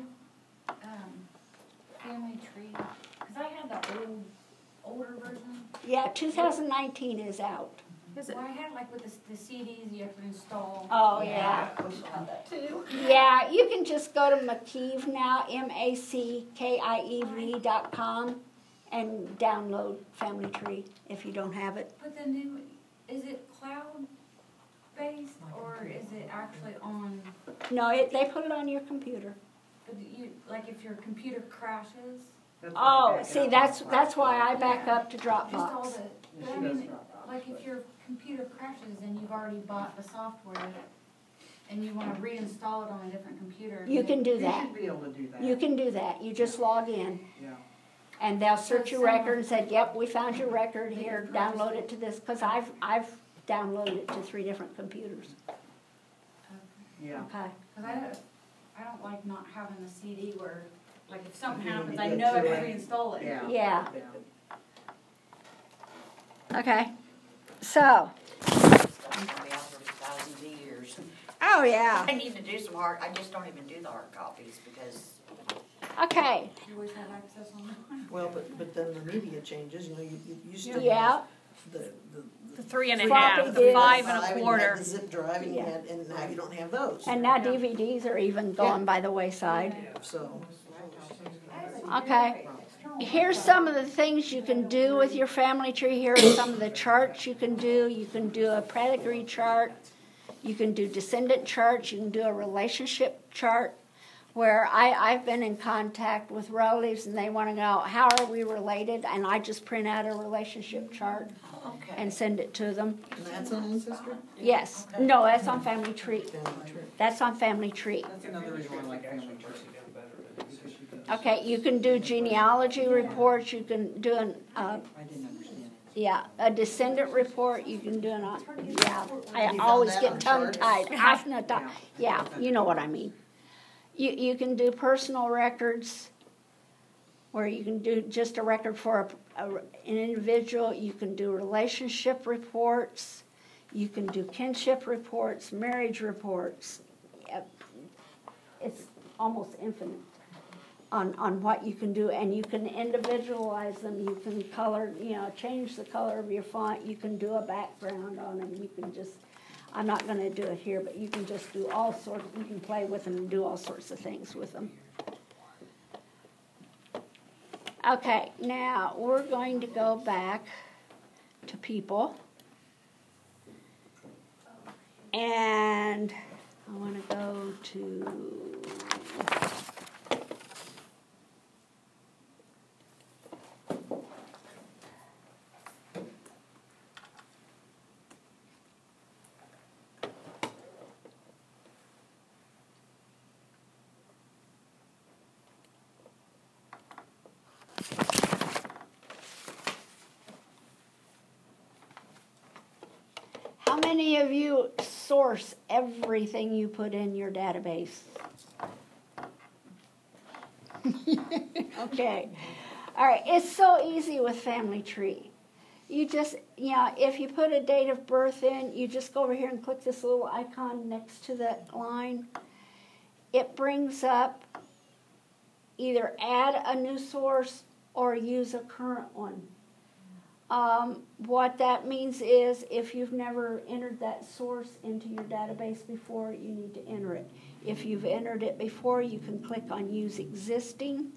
family tree, cause I had the older version. Yeah, 2019 is out. Well, I had like with the CDs you have to install. Oh, yeah. We should have that too. Yeah, you can just go to McKeeve now, MACKIEV.com, and download Family Tree if you don't have it. But the new, is it cloud-based or is it actually on, No, they put it on your computer. like if your computer crashes? That's why I Oh, back see, up. that's why I back up to Just all Dropbox. the, but I She does mean, drop off. like if your computer crashes and you've already bought the software, and you wanna reinstall it on a different computer. You can do You that. should be able to do that. You can do that. You just log in. Yeah. And they'll search your record and say, yep, we found your record here, download it to this, because I've downloaded it to 3 different computers. Yeah. Okay. Cause I don't like not having the CD where, like, if something You need happens, to I get know I to can it. reinstall it. Yeah. Yeah. Yeah. Okay. So, I'm gonna be out for thousands of years. oh yeah. I need to do some hard, I just don't even do the hard copies because Okay. You always have access online. Well, but then the media changes, you know, you used to Yeah. have the The 3 and a Floppy half, the disks. 5 and a and you quarter. had the zip drive, and, Yeah. and now you don't have those. And now DVDs are even gone by the wayside. So, Okay. Here's some of the things you can do with your family tree. Here are some of the charts you can do. You can do a pedigree chart. You can do descendant charts. You can do a relationship chart where I've been in contact with relatives and they want to know how are we related, and I just print out a relationship chart okay. and send it to them. and that's on Ancestry? Yes. No, that's on Family Tree. Family tree. That's on Family Tree. That's another reason why I like family tree. Because you can- Okay, you can do genealogy reports. You can do an I didn't understand it. yeah, a descendant report. You can do an yeah. I found always that get on tongue tied. Yeah. Yeah, you know what I mean. You can do personal records, where you can do just a record for an individual. You can do relationship reports. You can do kinship reports, marriage reports. It's almost infinite on what you can do, and you can individualize them. You can color, change the color of your font. You can do a background on them. You can just, I'm not going to do it here, but you can just do all sorts. You can play with them and do all sorts of things with them. Okay, now we're going to go back to people, and I want to go to how many of you source everything you put in your database? Okay. All right. It's so easy with Family Tree. You just, if you put a date of birth in, you just go over here and click this little icon next to that line. It brings up either add a new source or use a current one. What that means is if you've never entered that source into your database before, you need to enter it. If you've entered it before, you can click on Use Existing.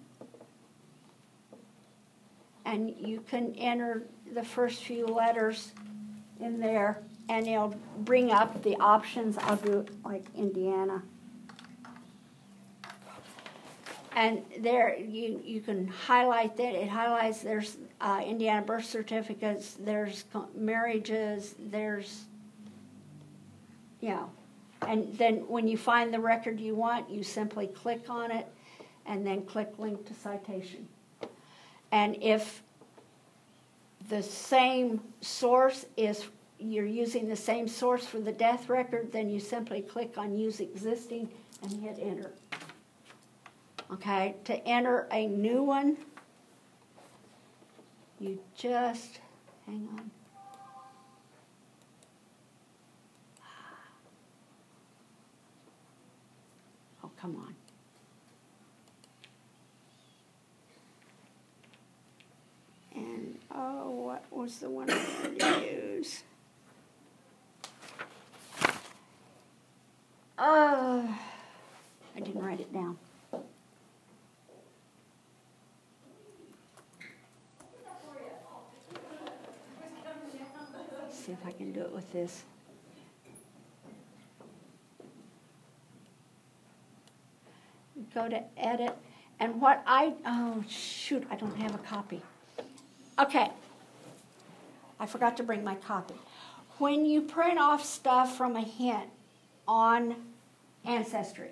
And you can enter the first few letters in there, and it'll bring up the options. I'll do it like Indiana. And there you can highlight that. It highlights there's Indiana birth certificates, there's marriages, there's, And then when you find the record you want, you simply click on it and then click Link to Citation. And if the same source is, you're using the same source for the death record, then you simply click on Use Existing and hit Enter. Okay, to enter a new one, you just, hang on. Oh, come on. And, what was the one I wanted to use? I didn't write it down. See if I can do it with this. Go to edit, and I don't have a copy. Okay, I forgot to bring my copy. When you print off stuff from a hint on Ancestry.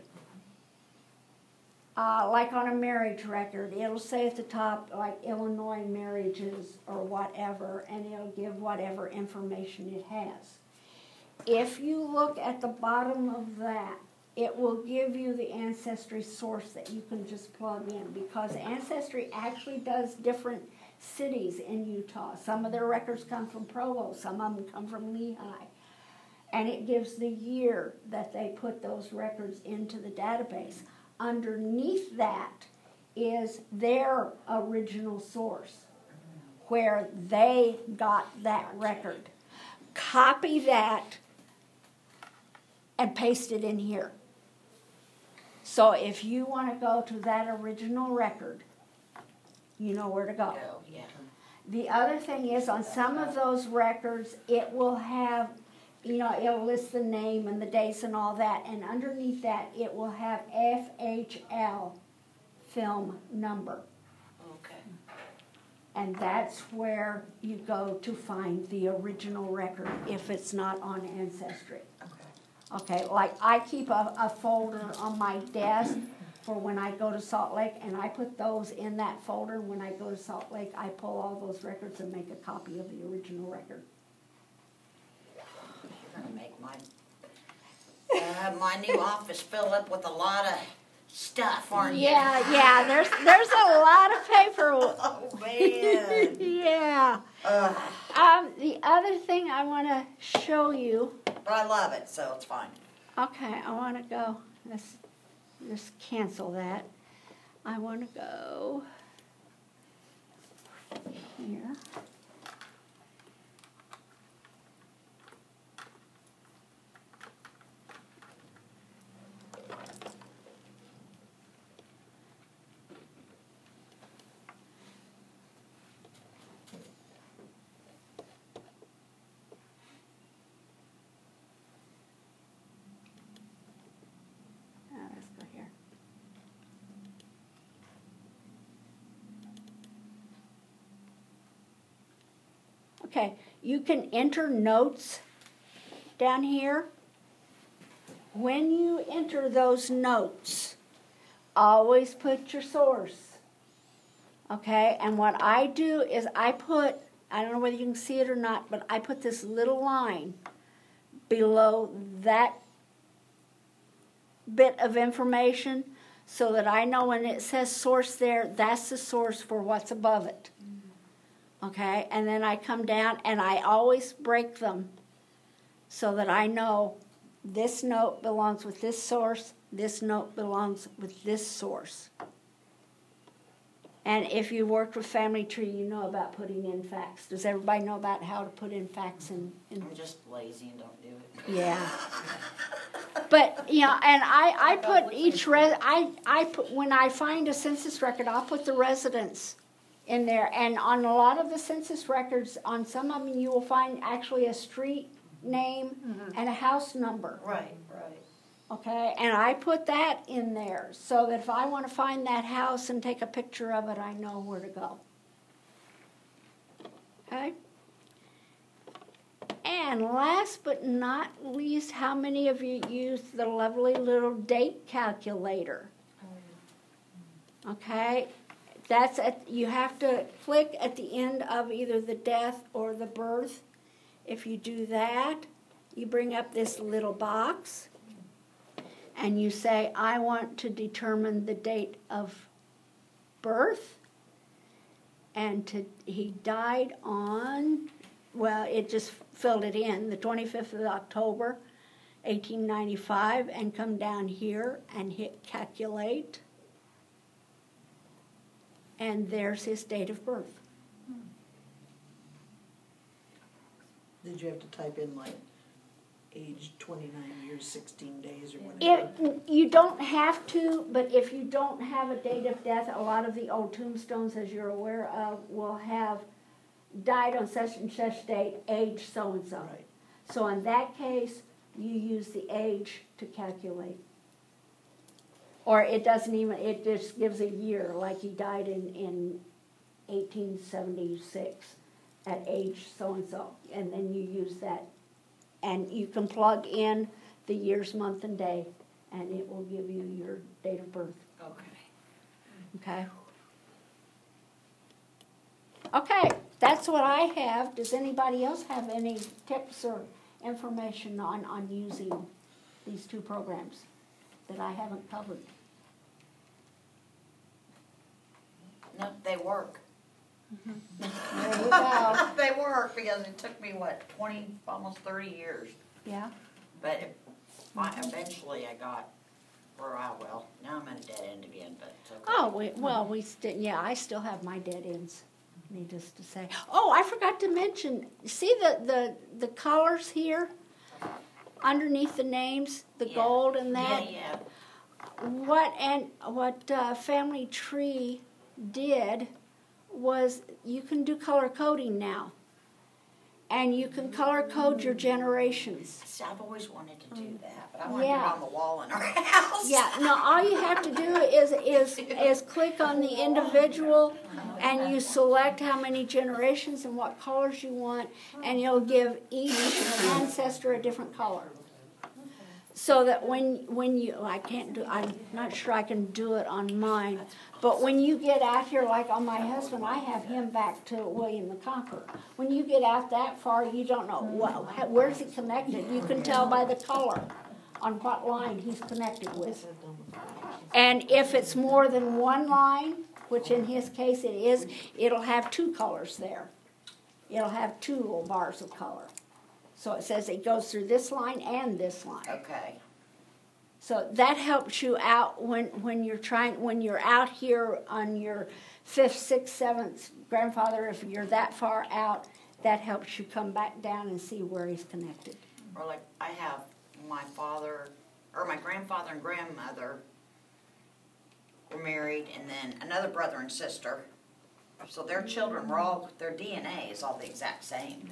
Like on a marriage record, it'll say at the top, like Illinois marriages or whatever, and it'll give whatever information it has. If you look at the bottom of that, it will give you the Ancestry source that you can just plug in, because Ancestry actually does different cities in Utah. Some of their records come from Provo, some of them come from Lehigh. And it gives the year that they put those records into the database. Underneath that is their original source, where they got that record. Copy that and paste it in here. So if you want to go to that original record, you know where to go. Yeah. The other thing is, on some of those records, it will have, it'll list the name and the dates and all that, and underneath that, it will have FHL film number. Okay. And that's where you go to find the original record if it's not on Ancestry. Okay, like I keep a folder on my desk for when I go to Salt Lake, and I put those in that folder. When I go to Salt Lake, I pull all those records and make a copy of the original record. You're gonna make my new office fill up with a lot of stuff, aren't you? Yeah, there's a lot of paper. Oh man. Yeah. The other thing I want to show you. But I love it, so it's fine. Okay, I want to go. Let's just cancel that. I want to go here. Let's go here. Okay, you can enter notes down here. When you enter those notes, always put your source. Okay, and what I do is I don't know whether you can see it or not, but I put this little line below that bit of information so that I know when it says source there, that's the source for what's above it. Okay, and then I come down and I always break them so that I know this note belongs with this source, this note belongs with this source. And if you worked with Family Tree, you know about putting in facts. Does everybody know about how to put in facts? I'm just lazy and don't do it. Yeah. But, and I put each, I put, when I find a census record, I'll put the residence in there. And on a lot of the census records, on some of them, you will find actually a street name and a house number. Right. Okay, and I put that in there so that if I want to find that house and take a picture of it, I know where to go. Okay? And last but not least, how many of you use the lovely little date calculator? Okay, you have to click at the end of either the death or the birth. If you do that, you bring up this little box. And you say, I want to determine the date of birth. And he died on, it just filled it in, the 25th of October, 1895, and come down here and hit calculate. And there's his date of birth. Did you have to type in age 29 years, 16 days, or whatever? You don't have to, but if you don't have a date of death, a lot of the old tombstones, as you're aware of, will have died on such and such date, age so-and-so. Right. So in that case, you use the age to calculate. Or it just gives a year, like he died in 1876 at age so-and-so, and then you use that. And you can plug in the years, month, and day, and it will give you your date of birth. Okay. Okay? Okay, that's what I have. Does anybody else have any tips or information on using these two programs that I haven't covered? No, they work. There you go. They work because it took me, what, 20, almost 30 years. Yeah? But eventually I got where well, now I'm at a dead end again, but it's okay. Oh, I still have my dead ends, needless to say. Oh, I forgot to mention, see the colors here underneath the names, the Yeah. gold and that? Yeah. What Family Tree did was you can do color coding now. And you can color code your generations. See, I've always wanted to do that, but I want to do it Yeah. on the wall in our house. Yeah, no, all you have to do is click on the individual and you select how many generations and what colors you want, and you'll give each ancestor a different color. So that when you, I'm not sure I can do it on mine, but when you get out here, like on my husband, I have him back to William the Conqueror. When you get out that far, you don't know, where's he connected? You can tell by the color on what line he's connected with. And if it's more than one line, which in his case it is, it'll have two colors there. It'll have two little bars of color. So it says it goes through this line and this line. Okay. So that helps you out when you're out here on your 5th, 6th, 7th grandfather, if you're that far out, that helps you come back down and see where he's connected. Or like I have my grandfather and grandmother were married, and then another brother and sister. So their children were their DNA is all the exact same.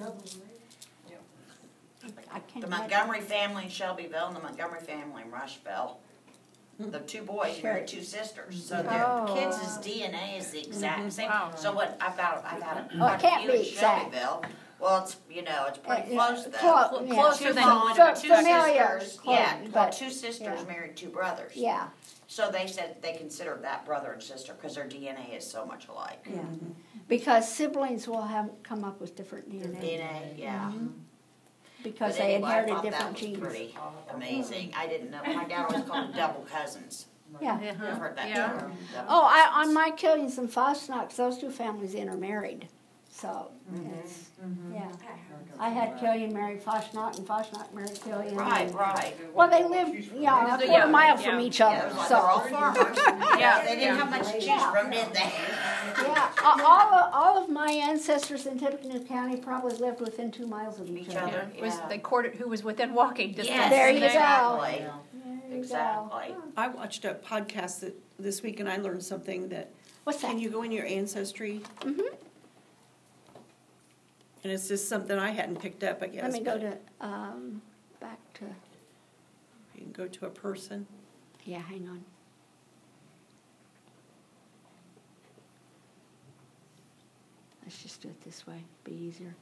I can't The imagine. Montgomery family in Shelbyville and the Montgomery family in Rushville. The two boys Sure. married two sisters, so their Oh. kids' DNA is the exact same. Wow. So what I've had Oh, it can't few in be exact. Shelbyville. Well, it's pretty close though. Yeah. Closer Two than moms, two familiar, sisters. close, Yeah, but- two sisters yeah. married two brothers. Yeah, So they said they considered that brother and sister because their DNA is so much alike. yeah. Because siblings will come up with different DNA. DNA, yeah. Because But they anyway, I inherited thought different that was genes. pretty amazing. I didn't know. My dad always called them double cousins. Yeah. I've heard that Yeah. term. double Oh, cousins. on my Killians and Fosnocks, those two families intermarried. So, it's, yeah. I had Killian marry Fosnock and Fosnock married Killian. Right. Well, they lived, a quarter mile from each Yeah, other, it was like so. they're all farmers. Yeah. They didn't have much to choose from, did they? Yeah, all of my ancestors in Tippecanoe County probably lived within 2 miles of each Each other. other. Was Yeah. they courted who was within walking distance. Yes, There you go. exactly. There you go. Exactly. I watched a podcast this week and I learned something that, What's that? can you go in your ancestry? Mhm. And it's just something I hadn't picked up, I guess. Let me go but to, back to, You can go to a person. yeah, hang on. Let's just do it this way, be easier.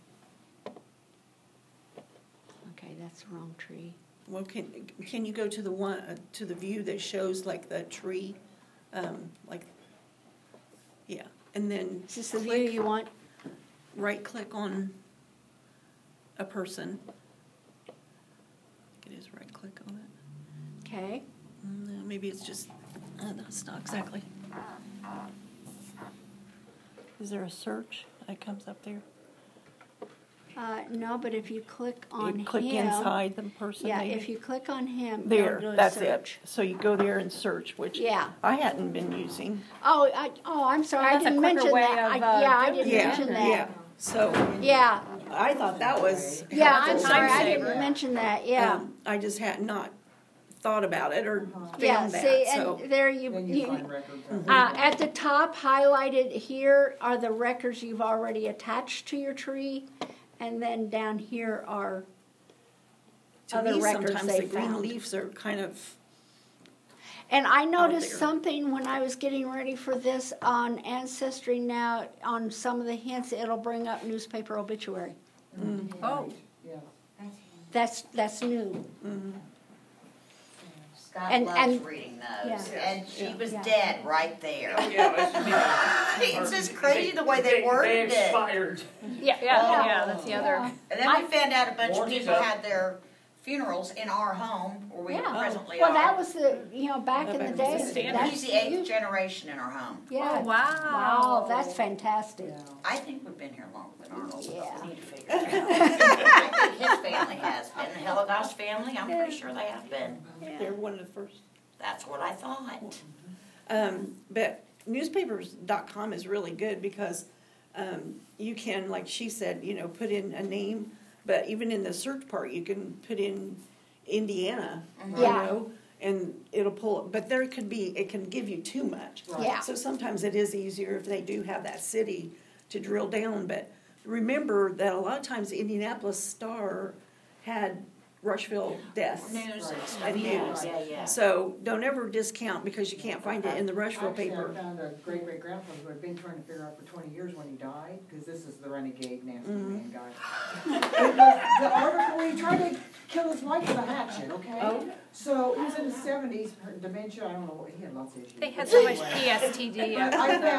Okay, that's the wrong tree. Well, can you go to the one, to the view that shows like the tree, yeah, and then Is this the view you want? right-click on a person. It is right-click on it. Okay. No, maybe it's just, that's not exactly. Is there a search that comes up there? No, but if you click on him. You click inside the person, Yeah, maybe? if you click on him, it'll There, do a that's it. search. So you go there and search, which Yeah. I hadn't been using. Oh, I'm sorry, I That's a didn't quicker mention way that. of, Yeah, I doing didn't it. mention that. Yeah, so Yeah, I thought that was. yeah, That's a I'm sorry, I time didn't saver. mention that, yeah. I just had not thought about it or Yeah, found that, see, so. and there Then you find records. at the top highlighted here are the records you've already attached to your tree, and then down here are To other me, records sometimes they the green found. leaves are kind of, And I noticed there. something when I was getting ready for this on Ancestry now, on some of the hints, it'll bring up newspaper obituary. Oh. Yeah. That's new. Scott And- loves and- reading those, yeah. and she was Yeah. dead right there. Yeah, It's just crazy the way they They worded it. expired. Yeah, that's the other. And then we found out a bunch of Warranty's people up. had their funerals in our home, where we Yeah. presently Well, are. that was back in the day. standard. He's the 8th generation in our home. Yeah. Oh, wow. Wow, that's fantastic. I think we've been here longer than Arnold. Yeah. We need to figure it out. I think his family has been. The Hillegas family, I'm pretty sure they have been. They're one of the first. That's what I thought. But newspapers.com is really good because you can, like she said, put in a name, but even in the search part, you can put in Indiana, Yeah. and it'll pull it. But it can give you too much. Yeah. So sometimes it is easier if they do have that city to drill down. But remember that a lot of times the Indianapolis Star had Rushville deaths. News and stuff. And Yeah, news. yeah. So don't ever discount because you can't find it in the Rushville Actually, paper. I found a great-great-grandfather who had been trying to figure out for 20 years when he died, because this is the renegade, nasty Mm-hmm. man guy. It was the article, he tried to kill his wife with a hatchet, okay? Oh. So he was in his 70s, dementia, I don't know, he had lots of issues. They had so much Anyway. PSTD. But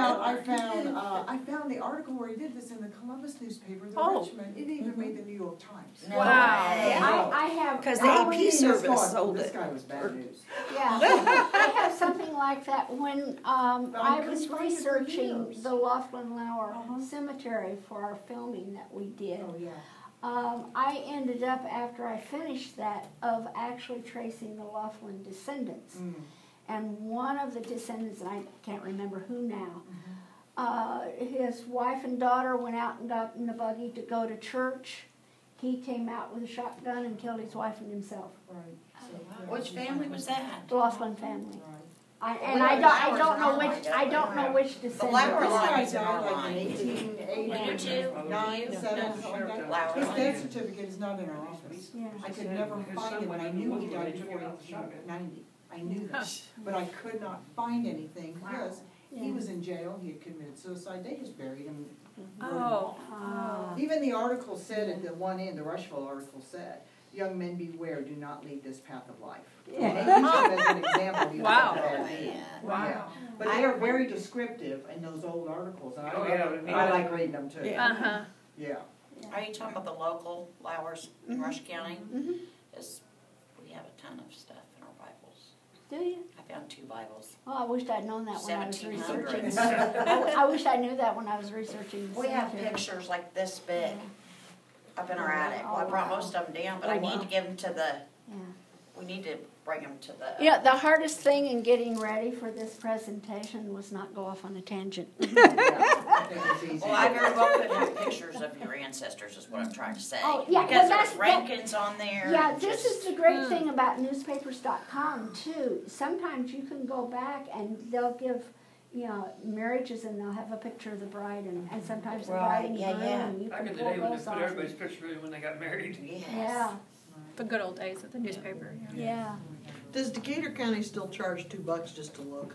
I found the article where he did this in the Columbus newspaper, the Oh. Richmond. It even made the New York Times. No Wow. way. I have. Because the I'm AP reading this service going, sold This it. guy was bad news. Yeah, I have something like that when I was couldn't find it for researching years. the Laughlin Lauer Uh-huh. Cemetery for our filming that we did. Oh, yeah. I ended up, after I finished that, of actually tracing the Laughlin descendants. Mm. And one of the descendants, and I can't remember who now, Mm-hmm. his wife and daughter went out and got in the buggy to go to church. He came out with a shotgun and killed his wife and himself. Right. So, Which family was that? The Laughlin family. Right. I don't know which The descendant. Lauer This guy line is in died our like line. in 1889, 7, something like that. Lauer His line. death certificate is not in our office. Yeah. I could never find it, and I knew he died before 1890. I knew that, but I could not find anything because he was in jail, he had committed suicide, they just buried him. Oh. Even the article said at the one end, the Rushville article said, "Young men beware, do not lead this path of life." And they used him as an example. He was Wow. a bad man. Yeah. Yeah. But they are very descriptive in those old articles, and Oh, I like reading them too. Yeah. Uh-huh. Yeah. Are you talking about the local Lauers in Rush County? Mhm. Yes, we have a ton of stuff in our Bibles. Do you? I found 2 Bibles. Oh, I wished I'd known that when I was 1700s. researching. I wish I knew that when I was researching. the We have cemetery. pictures like this big up in our attic. Well, I brought most of them down, but Oh, I need wow. to give them to the, Yeah. we need to bring them to the. Yeah, the hardest thing in getting ready for this presentation was not go off on a tangent. I think it's easy. Well, I very well could have pictures of your ancestors, is what I'm trying to say. Oh, yeah, Because well, there's Rankins on there. Yeah, and this just- is the great thing about newspapers.com too. Sometimes you can go back and they'll give, marriages and they'll have a picture of the bride and sometimes the bride and Right, groom yeah. and you Back can in the pull day when they those put off. everybody's picture in when they got married. Yes. Yeah, The good old days of the newspaper. Yeah. yeah. Does Decatur County still charge $2 just to look?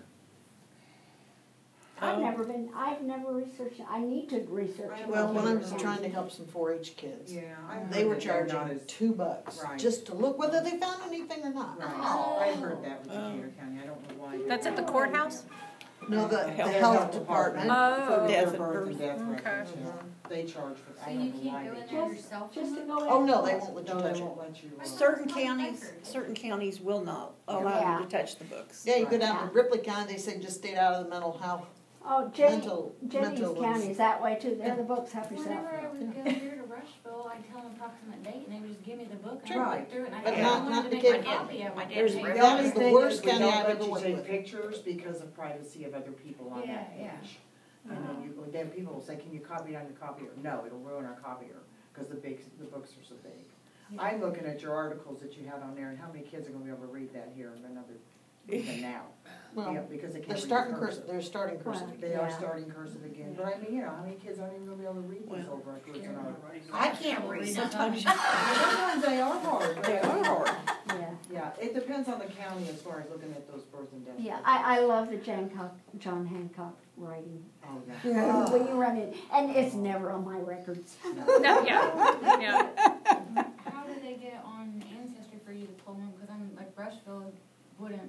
I've never researched it. I need to research it. Well, when I was trying to help some 4-H kids, Yeah. I they heard were that they're charging not as- $2 Right. just to look whether they found anything or not. Right. Oh. I heard that with Decatur County, I don't know why. That's at the courthouse? No, the Their health department. Oh. For Death their and birth and birth. death Okay. records, yeah. They charge for, So I you don't know why can't go they in there charge. yourself? Just to go in. Oh, no, they won't let you No, touch they it. won't let you. Certain counties will not allow Yeah. you to touch the books. Yeah, you go down Yeah. to Ripley County, they say just stay out of the mental health. Oh, Mental Jennings ones. County is that way too. They're the books, help yourself. Whenever I would go here to Rushville, I'd tell them approximate date, and they would just give me the book, and Sure. I'd look through it, and But I not- wanted not to the make a kid. copy of I it. did. The That That only is the thing worst is we county don't I've let ever you went take with. pictures because of privacy of other people on that Yeah, page. And then people will say, can you copy it on your copier? No, it'll ruin our copier, because the books are so big. I'm looking at your articles that you had on there, and how many kids are gonna be able to read that here in another, even now? Well, Yeah, because they can't they're read starting the cursive, they're starting cursive. They are Yeah. starting cursive again, but I mean, how many kids aren't even gonna be able to read these old records and our. I can't read them. Sometimes they are hard, they are hard. Yeah. Yeah, it depends on the county as far as looking at those birth and death. Yeah, records. I love the John Hancock writing. Oh, yeah. When you run it, and it's never on my records. No, yeah. How do they get on Ancestry for you to pull them? Because I'm like Rushville wouldn't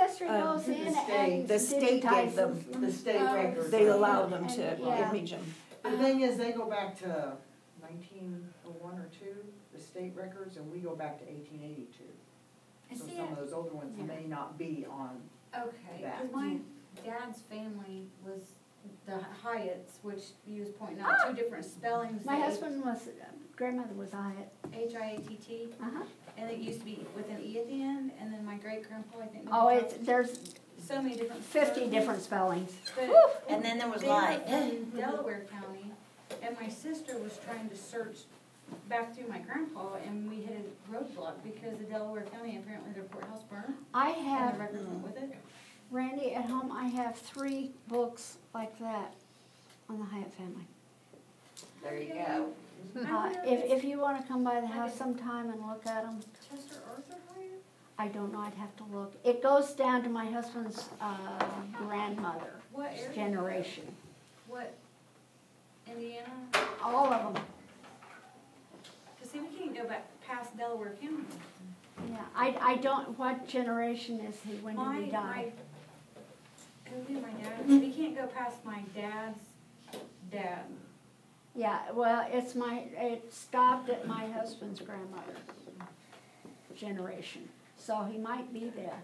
ancestry goes in and The state gave them, digitizes The state records. they allowed them to Yeah. image them. The thing is, they go back to 1901 or 2, the state records, and we go back to 1882. And So see, some of those older ones may not be on. okay, that. because my dad's family was the Hyatts, which you was pointing out, two different spellings. My husband was, grandmother was Hyatt. Hiatt, Uh-huh. and it used to be with an E at the end, and then my great grandpa, I think. Oh, maybe there's so many different. 50 spellings. different spellings. But And then there was they like, were in Delaware County, and my sister was trying to search back through my grandpa, and we hit a roadblock because the Delaware County, apparently their courthouse burned, I and the have, records went with it. Randy, at home, I have 3 books like that on the Hyatt family. there you go. If you want to come by the house sometime and look at them, Chester Arthur Hyatt? I don't know, I'd have to look. It goes down to my husband's grandmother What area? generation. What, Indiana? All of them. Cause see, we can't go back past Delaware County. Yeah, I don't, what generation is he, when did he die? Who knew my dad? We can't go past my dad's dad. Yeah, well, it stopped at my husband's grandmother generation, so he might be there.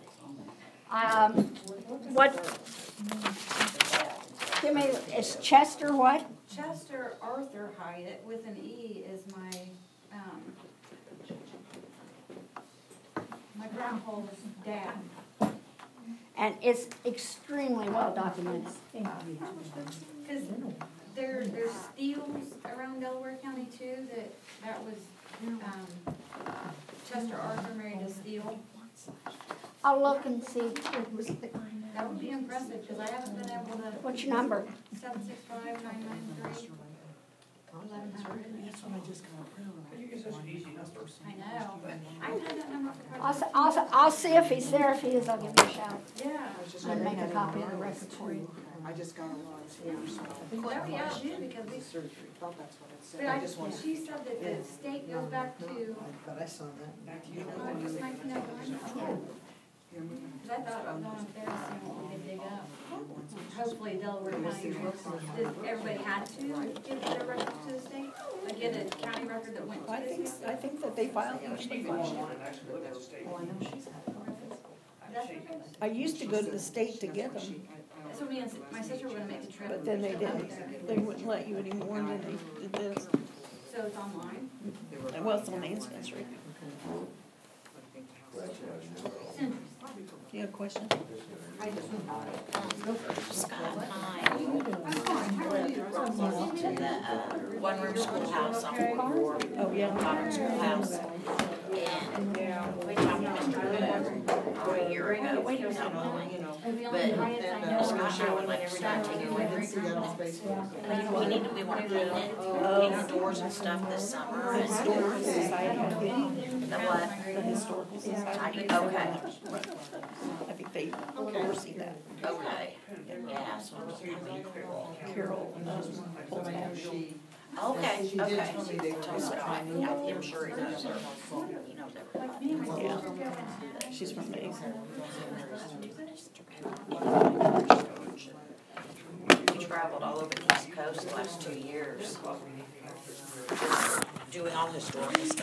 Give me, is Chester what? Chester Arthur Hyatt with an E is my grandpa's dad. And it's extremely well documented. Cause there's steels around Delaware County too, that was, Chester Arthur married a steel. I'll look and see. That would be impressive, cause I haven't been able to. What's your number? 765-993. That's what I just got approved. You get such an easy number. I know. I've had that number for quite a while. I'll see if he's there. If he is, I'll give you a shout. Yeah. And make a copy of the record for you. I just got a lot here, so. Oh, yeah, I do, because we, Surgery, thought that's what it said. but I just wanted. she said that the state goes back to, But I saw that. just 1901. Cause I thought I was going up there and seeing what we could dig up. Hopefully Delaware County, did everybody had to give their records to the state? Like get a county record that went to the state? I think that they filed them. You go online and actually look at the state. That's okay. I used to go to the state to get them, That's what me and my sister were gonna make the trip. but then they didn't. They wouldn't let you anymore, and then they did this. So it's online? And well, it's on Ancestry. You have a question? Scott and I live to the one-room schoolhouse on Fort Oh, yeah. Modern Schoolhouse. And we talked to Mr. Blue a year ago, he was not willing. But Scott and I would like to start taking away records. We want to clean it, paint the doors and stuff this summer. And Historical Society. the what? The Historical Society. Okay, I think they oversee that. okay. Yeah, so that'd be cool. Carol, holds that. Okay, okay. Tell Scott, I'm sure he knows her. He knows everybody. Yeah. She's from Maine. We traveled all over the East Coast the last 2 years. Just doing all historical stuff.